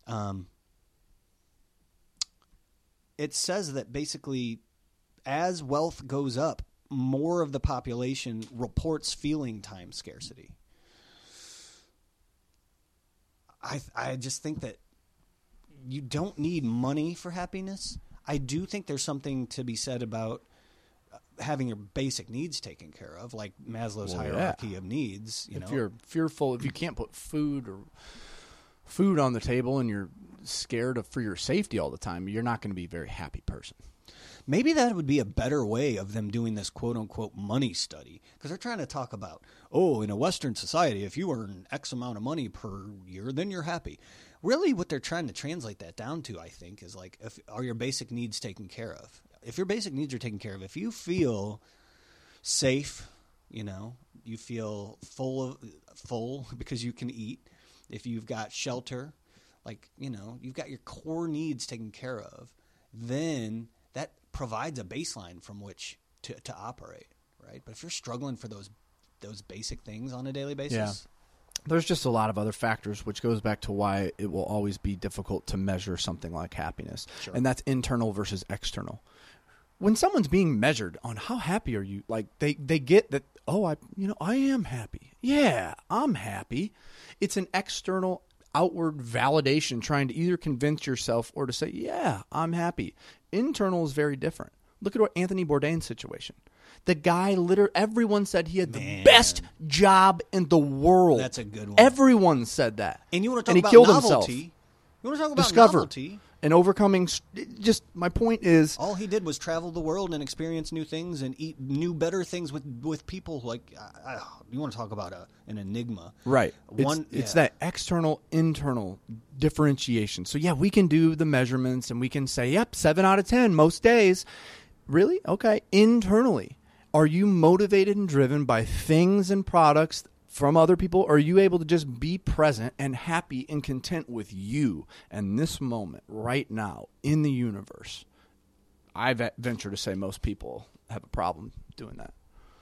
that basically as wealth goes up, more of the population reports feeling time scarcity. I just think that you don't need money for happiness. I do think there's something to be said about having your basic needs taken care of, like Maslow's hierarchy of needs. If you're fearful, if you can't put food on the table and you're scared for your safety all the time, you're not going to be a very happy person. maybe that would be a better way of them doing this quote unquote money study, because they're trying to talk about, oh, in a Western society, if you earn X amount of money per year, then you're happy. Really, what they're trying to translate that down to, I think, is like, are your basic needs taken care of? If your basic needs are taken care of, if you feel safe, you feel full because you can eat, if you've got shelter, like, you've got your core needs taken care of, then that provides a baseline from which to operate, right? But if you're struggling for those basic things on a daily basis, yeah. There's just a lot of other factors, which goes back to why it will always be difficult to measure something like happiness. Sure. And that's internal versus external. When someone's being measured on how happy are you, like they get that, oh, I am happy. Yeah, I'm happy. It's an external outward validation trying to either convince yourself or to say, yeah, I'm happy. Internal is very different. Look at what Anthony Bourdain's situation. The guy, everyone said he had the best job in the world. That's a good one. Everyone said that. And you want to talk he about killed novelty? Himself. You want to talk about Discover novelty? And overcoming. Just my point is, all he did was travel the world and experience new things and eat new, better things with people. Like, you want to talk about an enigma, right? It's that external, internal differentiation. So yeah, we can do the measurements and we can say, yep, 7 out of 10 most days. Really? Okay. Internally, are you motivated and driven by things and products from other people? Or are you able to just be present and happy and content with you and this moment right now in the universe? I venture to say most people have a problem doing that.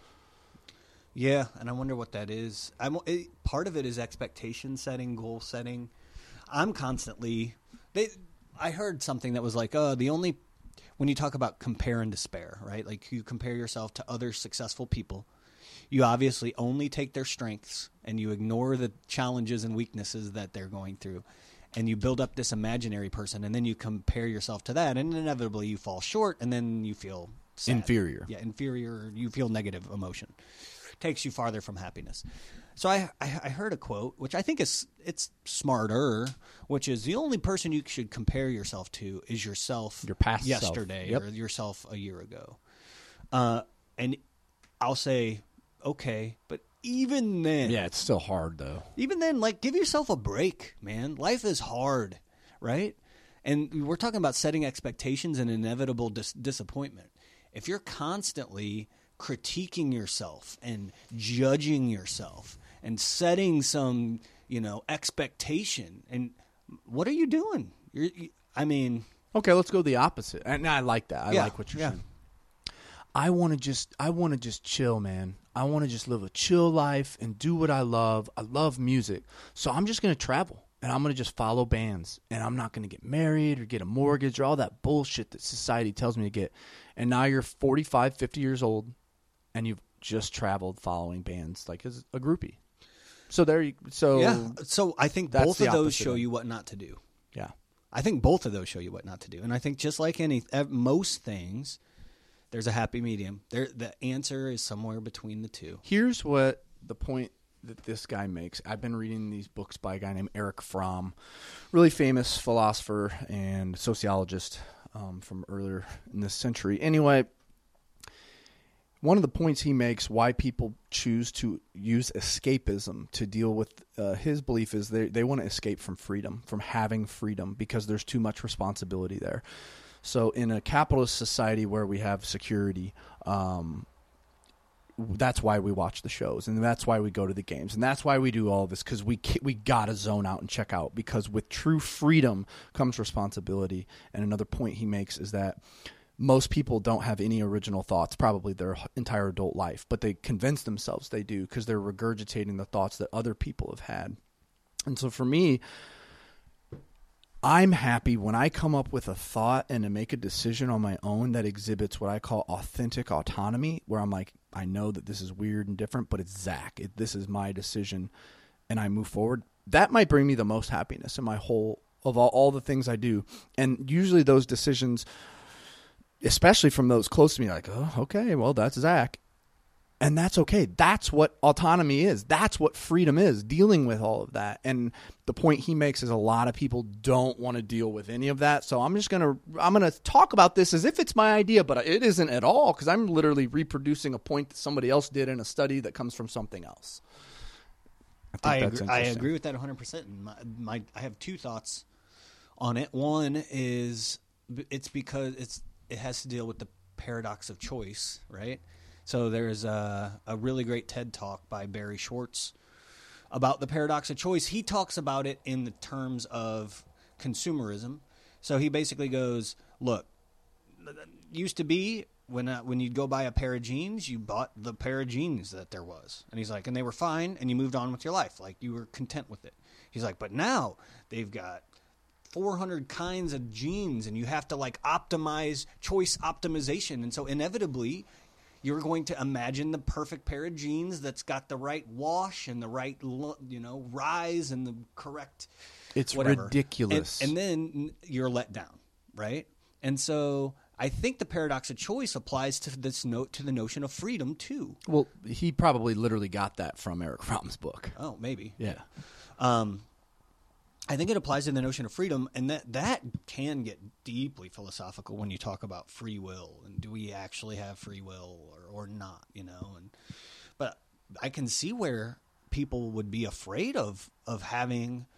Yeah, and I wonder what that is. Part of it is expectation setting, goal setting. I'm constantly... I heard something that was like, when you talk about compare and despair, right? Like you compare yourself to other successful people. You obviously only take their strengths and you ignore the challenges and weaknesses that they're going through. And you build up this imaginary person, and then you compare yourself to that, and inevitably you fall short, and then you feel sad. Inferior. Yeah, inferior. You feel negative emotion. Takes you farther from happiness. So I heard a quote, which I think it's smarter, which is the only person you should compare yourself to is yourself, your past yesterday, self. or yourself a year ago. And I'll say, okay, but even then, yeah, it's still hard though. Even then, like, give yourself a break, man. Life is hard, right? And we're talking about setting expectations and inevitable disappointment. If you're constantly critiquing yourself and judging yourself and setting some, expectation, and what are you doing? Okay, let's go the opposite. And I like that. I like what you're saying. I want to just chill, man. I want to just live a chill life and do what I love. I love music. So I'm just going to travel and I'm going to just follow bands, and I'm not going to get married or get a mortgage or all that bullshit that society tells me to get. And now you're 45, 50 years old and you've just traveled following bands like as a groupie. So So I think both of those show you what not to do. Yeah. I think both of those show you what not to do. And I think just like most things, there's a happy medium. The answer is somewhere between the two. Here's what the point that this guy makes. I've been reading these books by a guy named Erich Fromm, really famous philosopher and sociologist from earlier in this century. Anyway, one of the points he makes why people choose to use escapism to deal with his belief is they want to escape from freedom, from having freedom, because there's too much responsibility there. So in a capitalist society where we have security, that's why we watch the shows, and that's why we go to the games, and that's why we do all this, because we gotta zone out and check out, because with true freedom comes responsibility. And another point he makes is that most people don't have any original thoughts, probably their entire adult life, but they convince themselves they do because they're regurgitating the thoughts that other people have had. And so for me, I'm happy when I come up with a thought and to make a decision on my own that exhibits what I call authentic autonomy, where I'm like, I know that this is weird and different, but it's Zach. This is my decision, and I move forward. That might bring me the most happiness in my whole, of all the things I do. And usually those decisions, especially from those close to me, like, oh, okay, well, that's Zach. And that's okay. That's what autonomy is. That's what freedom is, dealing with all of that. And the point he makes is a lot of people don't want to deal with any of that. So I'm going to talk about this as if it's my idea, but it isn't at all, because I'm literally reproducing a point that somebody else did in a study that comes from something else. I agree with that 100%. And I have two thoughts on it. One is it's because it has to deal with the paradox of choice, right? So there's a really great TED Talk by Barry Schwartz about the paradox of choice. He talks about it in the terms of consumerism. So he basically goes, look, used to be when you'd go buy a pair of jeans, you bought the pair of jeans that there was. And he's like, and they were fine, and you moved on with your life. Like, you were content with it. He's like, but now they've got 400 kinds of jeans, and you have to, like, optimize choice optimization. And so inevitably, you're going to imagine the perfect pair of jeans that's got the right wash and the right, rise and the correct It's whatever. ridiculous. And then you're let down, right? And so I think the paradox of choice applies to to the notion of freedom too. Well, he probably literally got that from Eric Fromm's book. Oh, maybe. Yeah. I think it applies to the notion of freedom, and that can get deeply philosophical when you talk about free will and do we actually have free will or not, but I can see where people would be afraid of having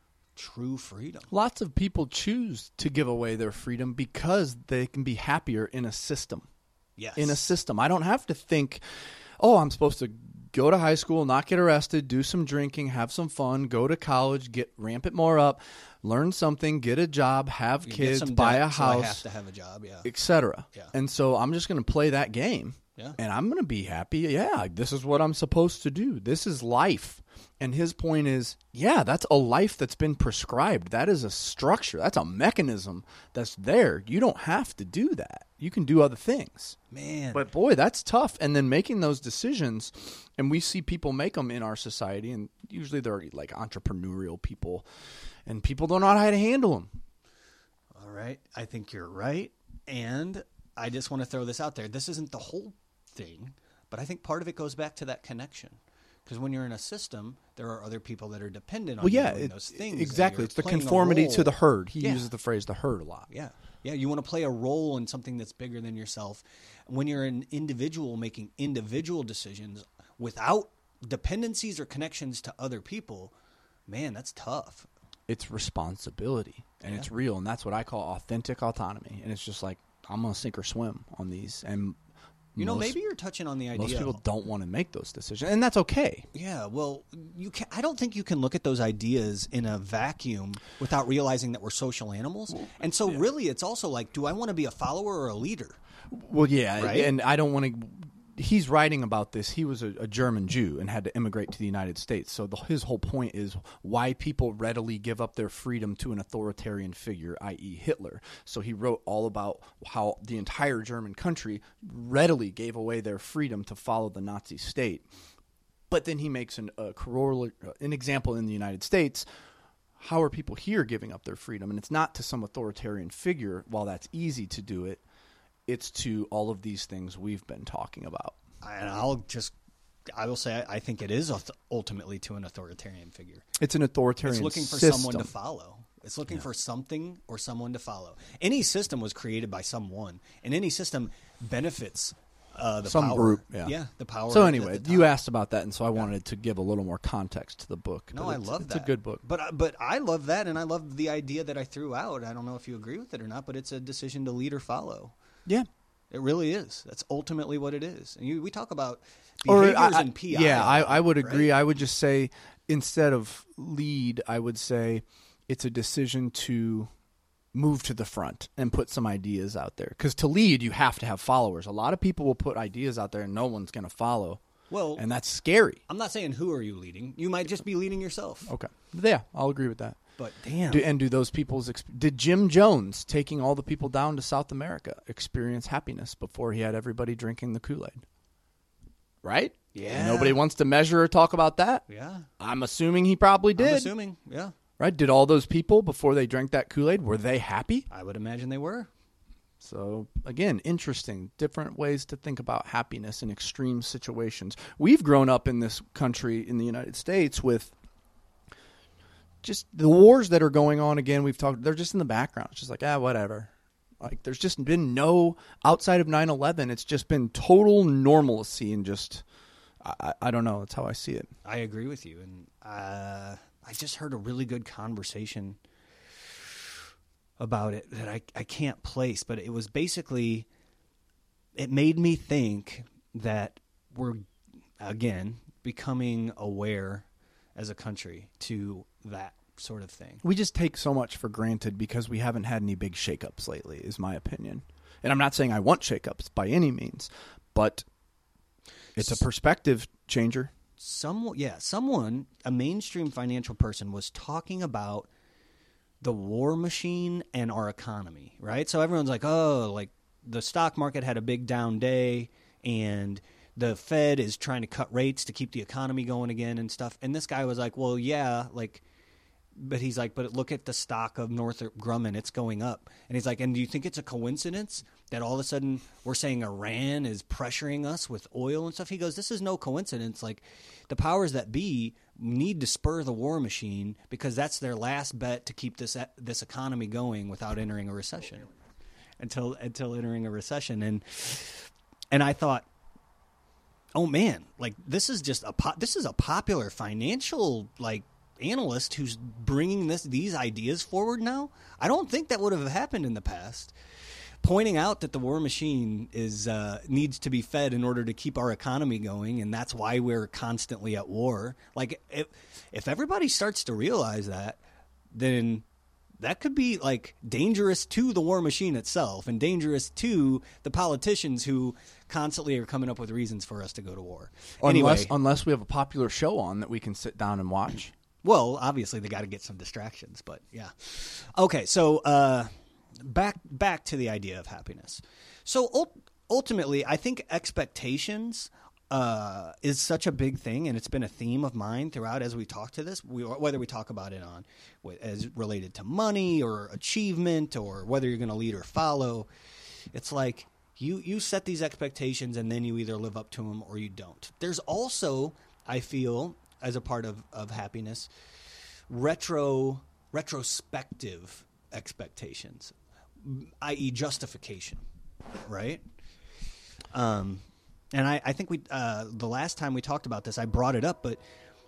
true freedom. Lots of people choose to give away their freedom because they can be happier in a system. Yes. In a system. I don't have to think, I'm supposed to go to high school, not get arrested, do some drinking, have some fun, go to college, ramp it more up, learn something, get a job, have kids, buy a house. So I have to have a job, yeah. Etc. Yeah. And so I'm just going to play that game. Yeah. And I'm going to be happy. Yeah, this is what I'm supposed to do. This is life. And his point is, that's a life that's been prescribed. That is a structure. That's a mechanism that's there. You don't have to do that. You can do other things. Man. But boy, that's tough. And then making those decisions, and we see people make them in our society, and usually they're like entrepreneurial people, and people don't know how to handle them. All right. I think you're right. And I just want to throw this out there. This isn't the whole thing, but I think part of it goes back to that connection. Because when you're in a system, there are other people that are dependent on you doing those things. Exactly. It's the conformity to the herd. He uses the phrase the herd a lot. Yeah. Yeah, you want to play a role in something that's bigger than yourself. When you're an individual making individual decisions without dependencies or connections to other people, man, that's tough. It's responsibility, and it's real, and that's what I call authentic autonomy. And it's just like, I'm going to sink or swim on these. And maybe you're touching on the idea. Most people don't want to make those decisions, and that's okay. Yeah, well, I don't think you can look at those ideas in a vacuum without realizing that we're social animals. And so really it's also like, do I want to be a follower or a leader? Well, yeah, right? And I don't want to... He's writing about this. He was a German Jew and had to immigrate to the United States. So his whole point is why people readily give up their freedom to an authoritarian figure, i.e. Hitler. So he wrote all about how the entire German country readily gave away their freedom to follow the Nazi state. But then he makes an example in the United States. How are people here giving up their freedom? And it's not to some authoritarian figure, while that's easy to do it. It's to all of these things we've been talking about. And I will say I think it is ultimately to an authoritarian figure. It's an authoritarian system. It's looking for someone to follow. It's looking for something or someone to follow. Any system was created by someone, and any system benefits the some power. Group. Yeah, the power. So anyway, you asked about that, and so I wanted to give a little more context to the book. No, I love that. It's a good book. But I love that, and I love the idea that I threw out. I don't know if you agree with it or not, but it's a decision to lead or follow. Yeah. It really is. That's ultimately what it is. And we talk about behaviors and PI. Yeah, I would agree. Right? I would just say, instead of lead, I would say it's a decision to move to the front and put some ideas out there. Because to lead, you have to have followers. A lot of people will put ideas out there and no one's going to follow. Well, and that's scary. I'm not saying who are you leading. You might just be leading yourself. Okay. Yeah, I'll agree with that. But damn. Do those people's did Jim Jones, taking all the people down to South America, experience happiness before he had everybody drinking the Kool-Aid? Right? Yeah. Nobody wants to measure or talk about that? Yeah. I'm assuming he probably did. I'm assuming, yeah. Right? Did all those people, before they drank that Kool-Aid, were they happy? I would imagine they were. So, again, interesting, different ways to think about happiness in extreme situations. We've grown up in this country, in the United States, with just the wars that are going on. Again, they're just in the background. It's just like, whatever. Like, there's just been no, outside of 9/11, it's just been total normalcy and just, I don't know. That's how I see it. I agree with you. And I just heard a really good conversation about it that I can't place, but it was basically, it made me think that we're, again, becoming aware as a country to that sort of thing. We just take so much for granted because we haven't had any big shakeups lately, is my opinion. And I'm not saying I want shakeups by any means, but it's a perspective changer. Someone, a mainstream financial person, was talking about the war machine and our economy, right? So everyone's like, oh, like the stock market had a big down day and the Fed is trying to cut rates to keep the economy going again and stuff. And this guy was like, well, yeah, like, but he's like, but look at the stock of Northrop Grumman, it's going up. And he's like, and do you think it's a coincidence that all of a sudden we're saying Iran is pressuring us with oil and stuff? He goes, this is no coincidence. Like, the powers that be need to spur the war machine because that's their last bet to keep this economy going without entering a recession. Until entering a recession. And I thought, oh man, like this is just this is a popular financial like analyst who's bringing these ideas forward now. I don't think that would have happened in the past. Pointing out that the war machine is needs to be fed in order to keep our economy going, and that's why we're constantly at war. Like, if everybody starts to realize that, then that could be like dangerous to the war machine itself and dangerous to the politicians who constantly are coming up with reasons for us to go to war. Unless we have a popular show on that we can sit down and watch. Well, obviously they got to get some distractions, but yeah. Okay, so back to the idea of happiness. So ultimately, I think expectations is such a big thing, and it's been a theme of mine throughout as we talk to this, whether we talk about it as related to money or achievement or whether you're going to lead or follow. It's like you set these expectations and then you either live up to them or you don't. There's also, I feel, as a part of happiness, retrospective expectations, i.e. justification, right? And I think the last time we talked about this, I brought it up, but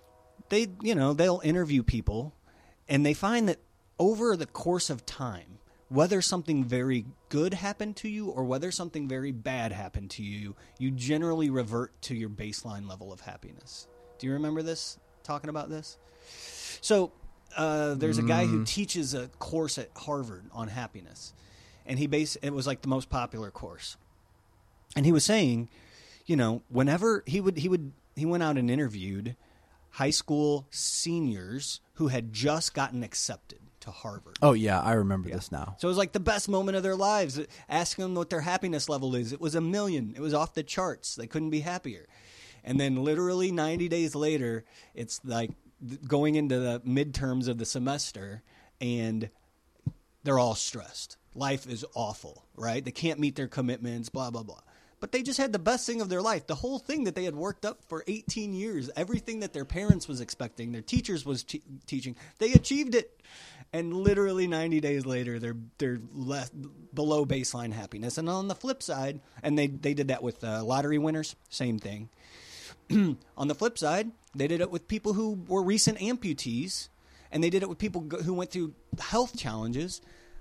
they'll interview people and they find that over the course of time, whether something very good happened to you or whether something very bad happened to you, you generally revert to your baseline level of happiness. Do you remember this, talking about this? So there's a guy who teaches a course at Harvard on happiness, and it was like the most popular course. And he was saying, whenever he went out and interviewed high school seniors who had just gotten accepted to Harvard. Oh, yeah, I remember this now. So it was like the best moment of their lives. Asking them what their happiness level is. It was 1 million. It was off the charts. They couldn't be happier. And then literally 90 days later, it's like going into the midterms of the semester, and they're all stressed. Life is awful, right? They can't meet their commitments, blah, blah, blah. But they just had the best thing of their life. The whole thing that they had worked up for 18 years, everything that their parents was expecting, their teachers was teaching, they achieved it. And literally 90 days later, they're left below baseline happiness. And on the flip side, and they did that with lottery winners, same thing. On the flip side, they did it with people who were recent amputees, and they did it with people who went through health challenges,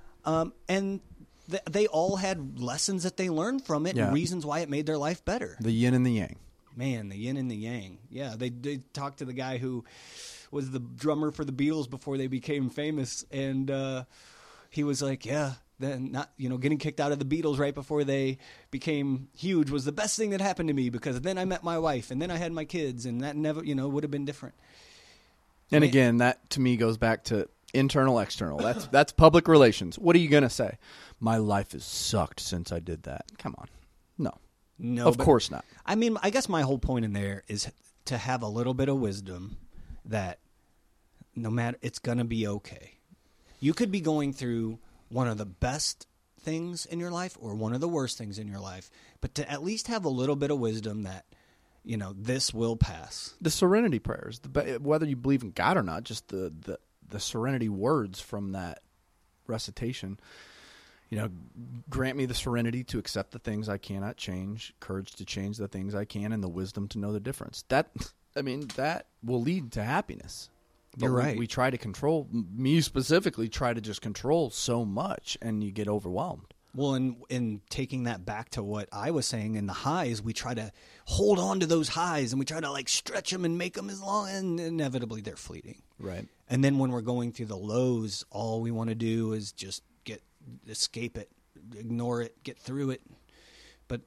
and they all had lessons that they learned from it and reasons why it made their life better. The yin and the yang. Man, the yin and the yang. Yeah, they talked to the guy who was the drummer for the Beatles before they became famous, and he was like, yeah, then getting kicked out of the Beatles right before they became huge was the best thing that happened to me, because then I met my wife and then I had my kids, and that never would have been different. And again, that to me goes back to internal, external. That's public relations. What are you going to say? My life has sucked since I did that. Come on. No, of course not. I mean, I guess my whole point in there is to have a little bit of wisdom that no matter, it's going to be okay. You could be going through one of the best things in your life or one of the worst things in your life, but to at least have a little bit of wisdom that, this will pass. The serenity prayers, whether you believe in God or not, just the serenity words from that recitation. Grant me the serenity to accept the things I cannot change, courage to change the things I can, and the wisdom to know the difference. That will lead to happiness. You're right. We try to control, me specifically, try to just control so much, and you get overwhelmed. Well, in taking that back to what I was saying in the highs, we try to hold on to those highs, and we try to stretch them and make them as long, and inevitably they're fleeting. Right. And then when we're going through the lows, all we want to do is just escape it, ignore it, get through it. But,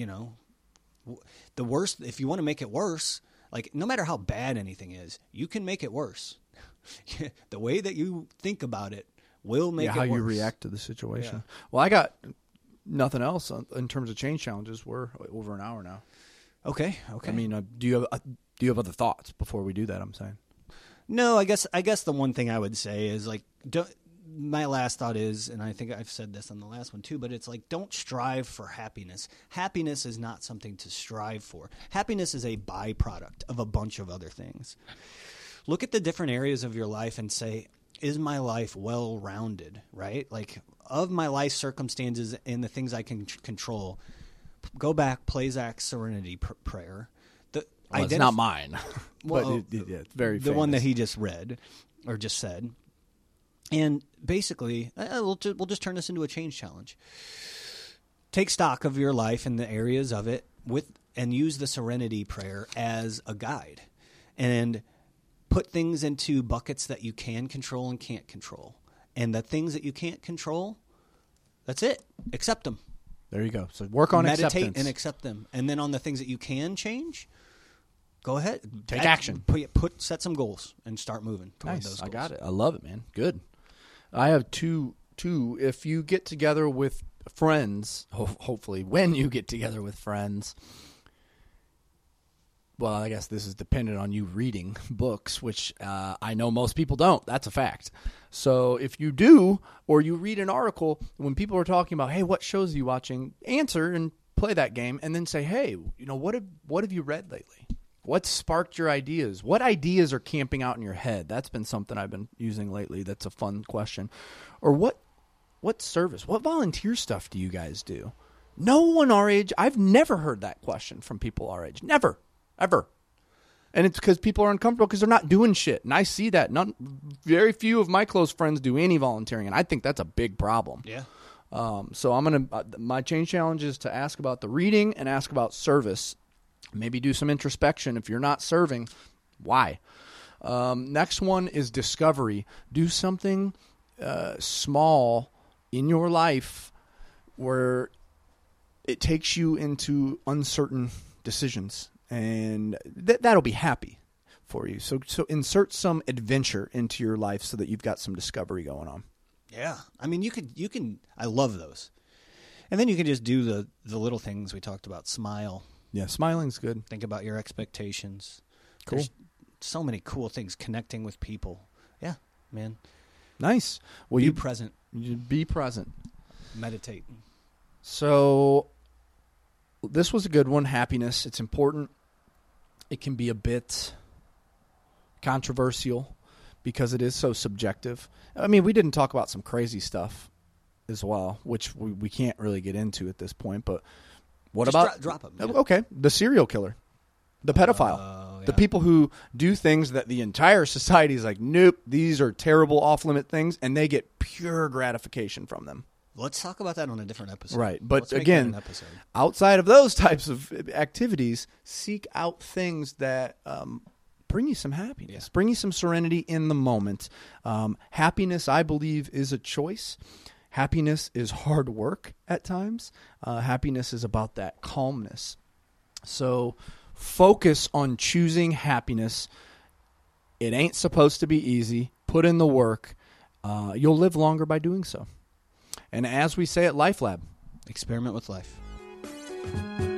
the worst, if you want to make it worse, no matter how bad anything is, you can make it worse. The way that you think about it will make it worse. How you react to the situation. Yeah. Well, I got nothing else in terms of change challenges. We're over an hour now. Okay. I mean, do you have other thoughts before we do that? I'm saying. No, I guess the one thing I would say is my last thought is, and I think I've said this on the last one too, but it's don't strive for happiness. Happiness is not something to strive for. Happiness is a byproduct of a bunch of other things. Look at the different areas of your life and say, is my life well-rounded, right? Of my life circumstances and the things I can control, go back, play Zach's serenity prayer. It's not mine, but it's very famous. The one that he just read or just said. And basically, we'll just turn this into a change challenge. Take stock of your life and the areas of it and use the serenity prayer as a guide. And put things into buckets that you can control and can't control. And the things that you can't control, that's it. Accept them. There you go. So work on acceptance. Meditate and accept them. And then on the things that you can change, go ahead. Take action. Set some goals and start moving toward those goals. I got it. I love it, man. Good. I have two. If you get together with friends, hopefully when you get together with friends, well, I guess this is dependent on you reading books, which I know most people don't. That's a fact. So if you do, or you read an article, when people are talking about, hey, what shows are you watching, answer and play that game, and then say, hey, what have you read lately? What sparked your ideas? What ideas are camping out in your head? That's been something I've been using lately. That's a fun question. Or what service, what volunteer stuff do you guys do? No one our age, I've never heard that question from people our age. Never, ever. And it's because people are uncomfortable because they're not doing shit. And I see that. Very few of my close friends do any volunteering, and I think that's a big problem. Yeah. So my change challenge is to ask about the reading and ask about service. Maybe do some introspection. If you're not serving, why? Next one is discovery. Do something small in your life where it takes you into uncertain decisions, and that'll be happy for you. So insert some adventure into your life so that you've got some discovery going on. Yeah. I mean, you can, I love those. And then you can just do the little things we talked about. Smile. Yeah, smiling's good. Think about your expectations. Cool. There's so many cool things. Connecting with people. Yeah, man. Nice. Well, be present. Be present. Meditate. So this was a good one. Happiness. It's important. It can be a bit controversial because it is so subjective. I mean, we didn't talk about some crazy stuff as well, which we can't really get into at this point, but what just about drop them? Yeah. Okay, the serial killer, the pedophile, the people who do things that the entire society is like, nope, these are terrible, off-limit things, and they get pure gratification from them. Let's talk about that on a different episode. Right, but again, outside of those types of activities, seek out things that bring you some happiness, bring you some serenity in the moment. Happiness, I believe, is a choice. Happiness is hard work at times. Happiness is about that calmness. So focus on choosing happiness. It ain't supposed to be easy. Put in the work. You'll live longer by doing so. And as we say at Life Lab, experiment with life.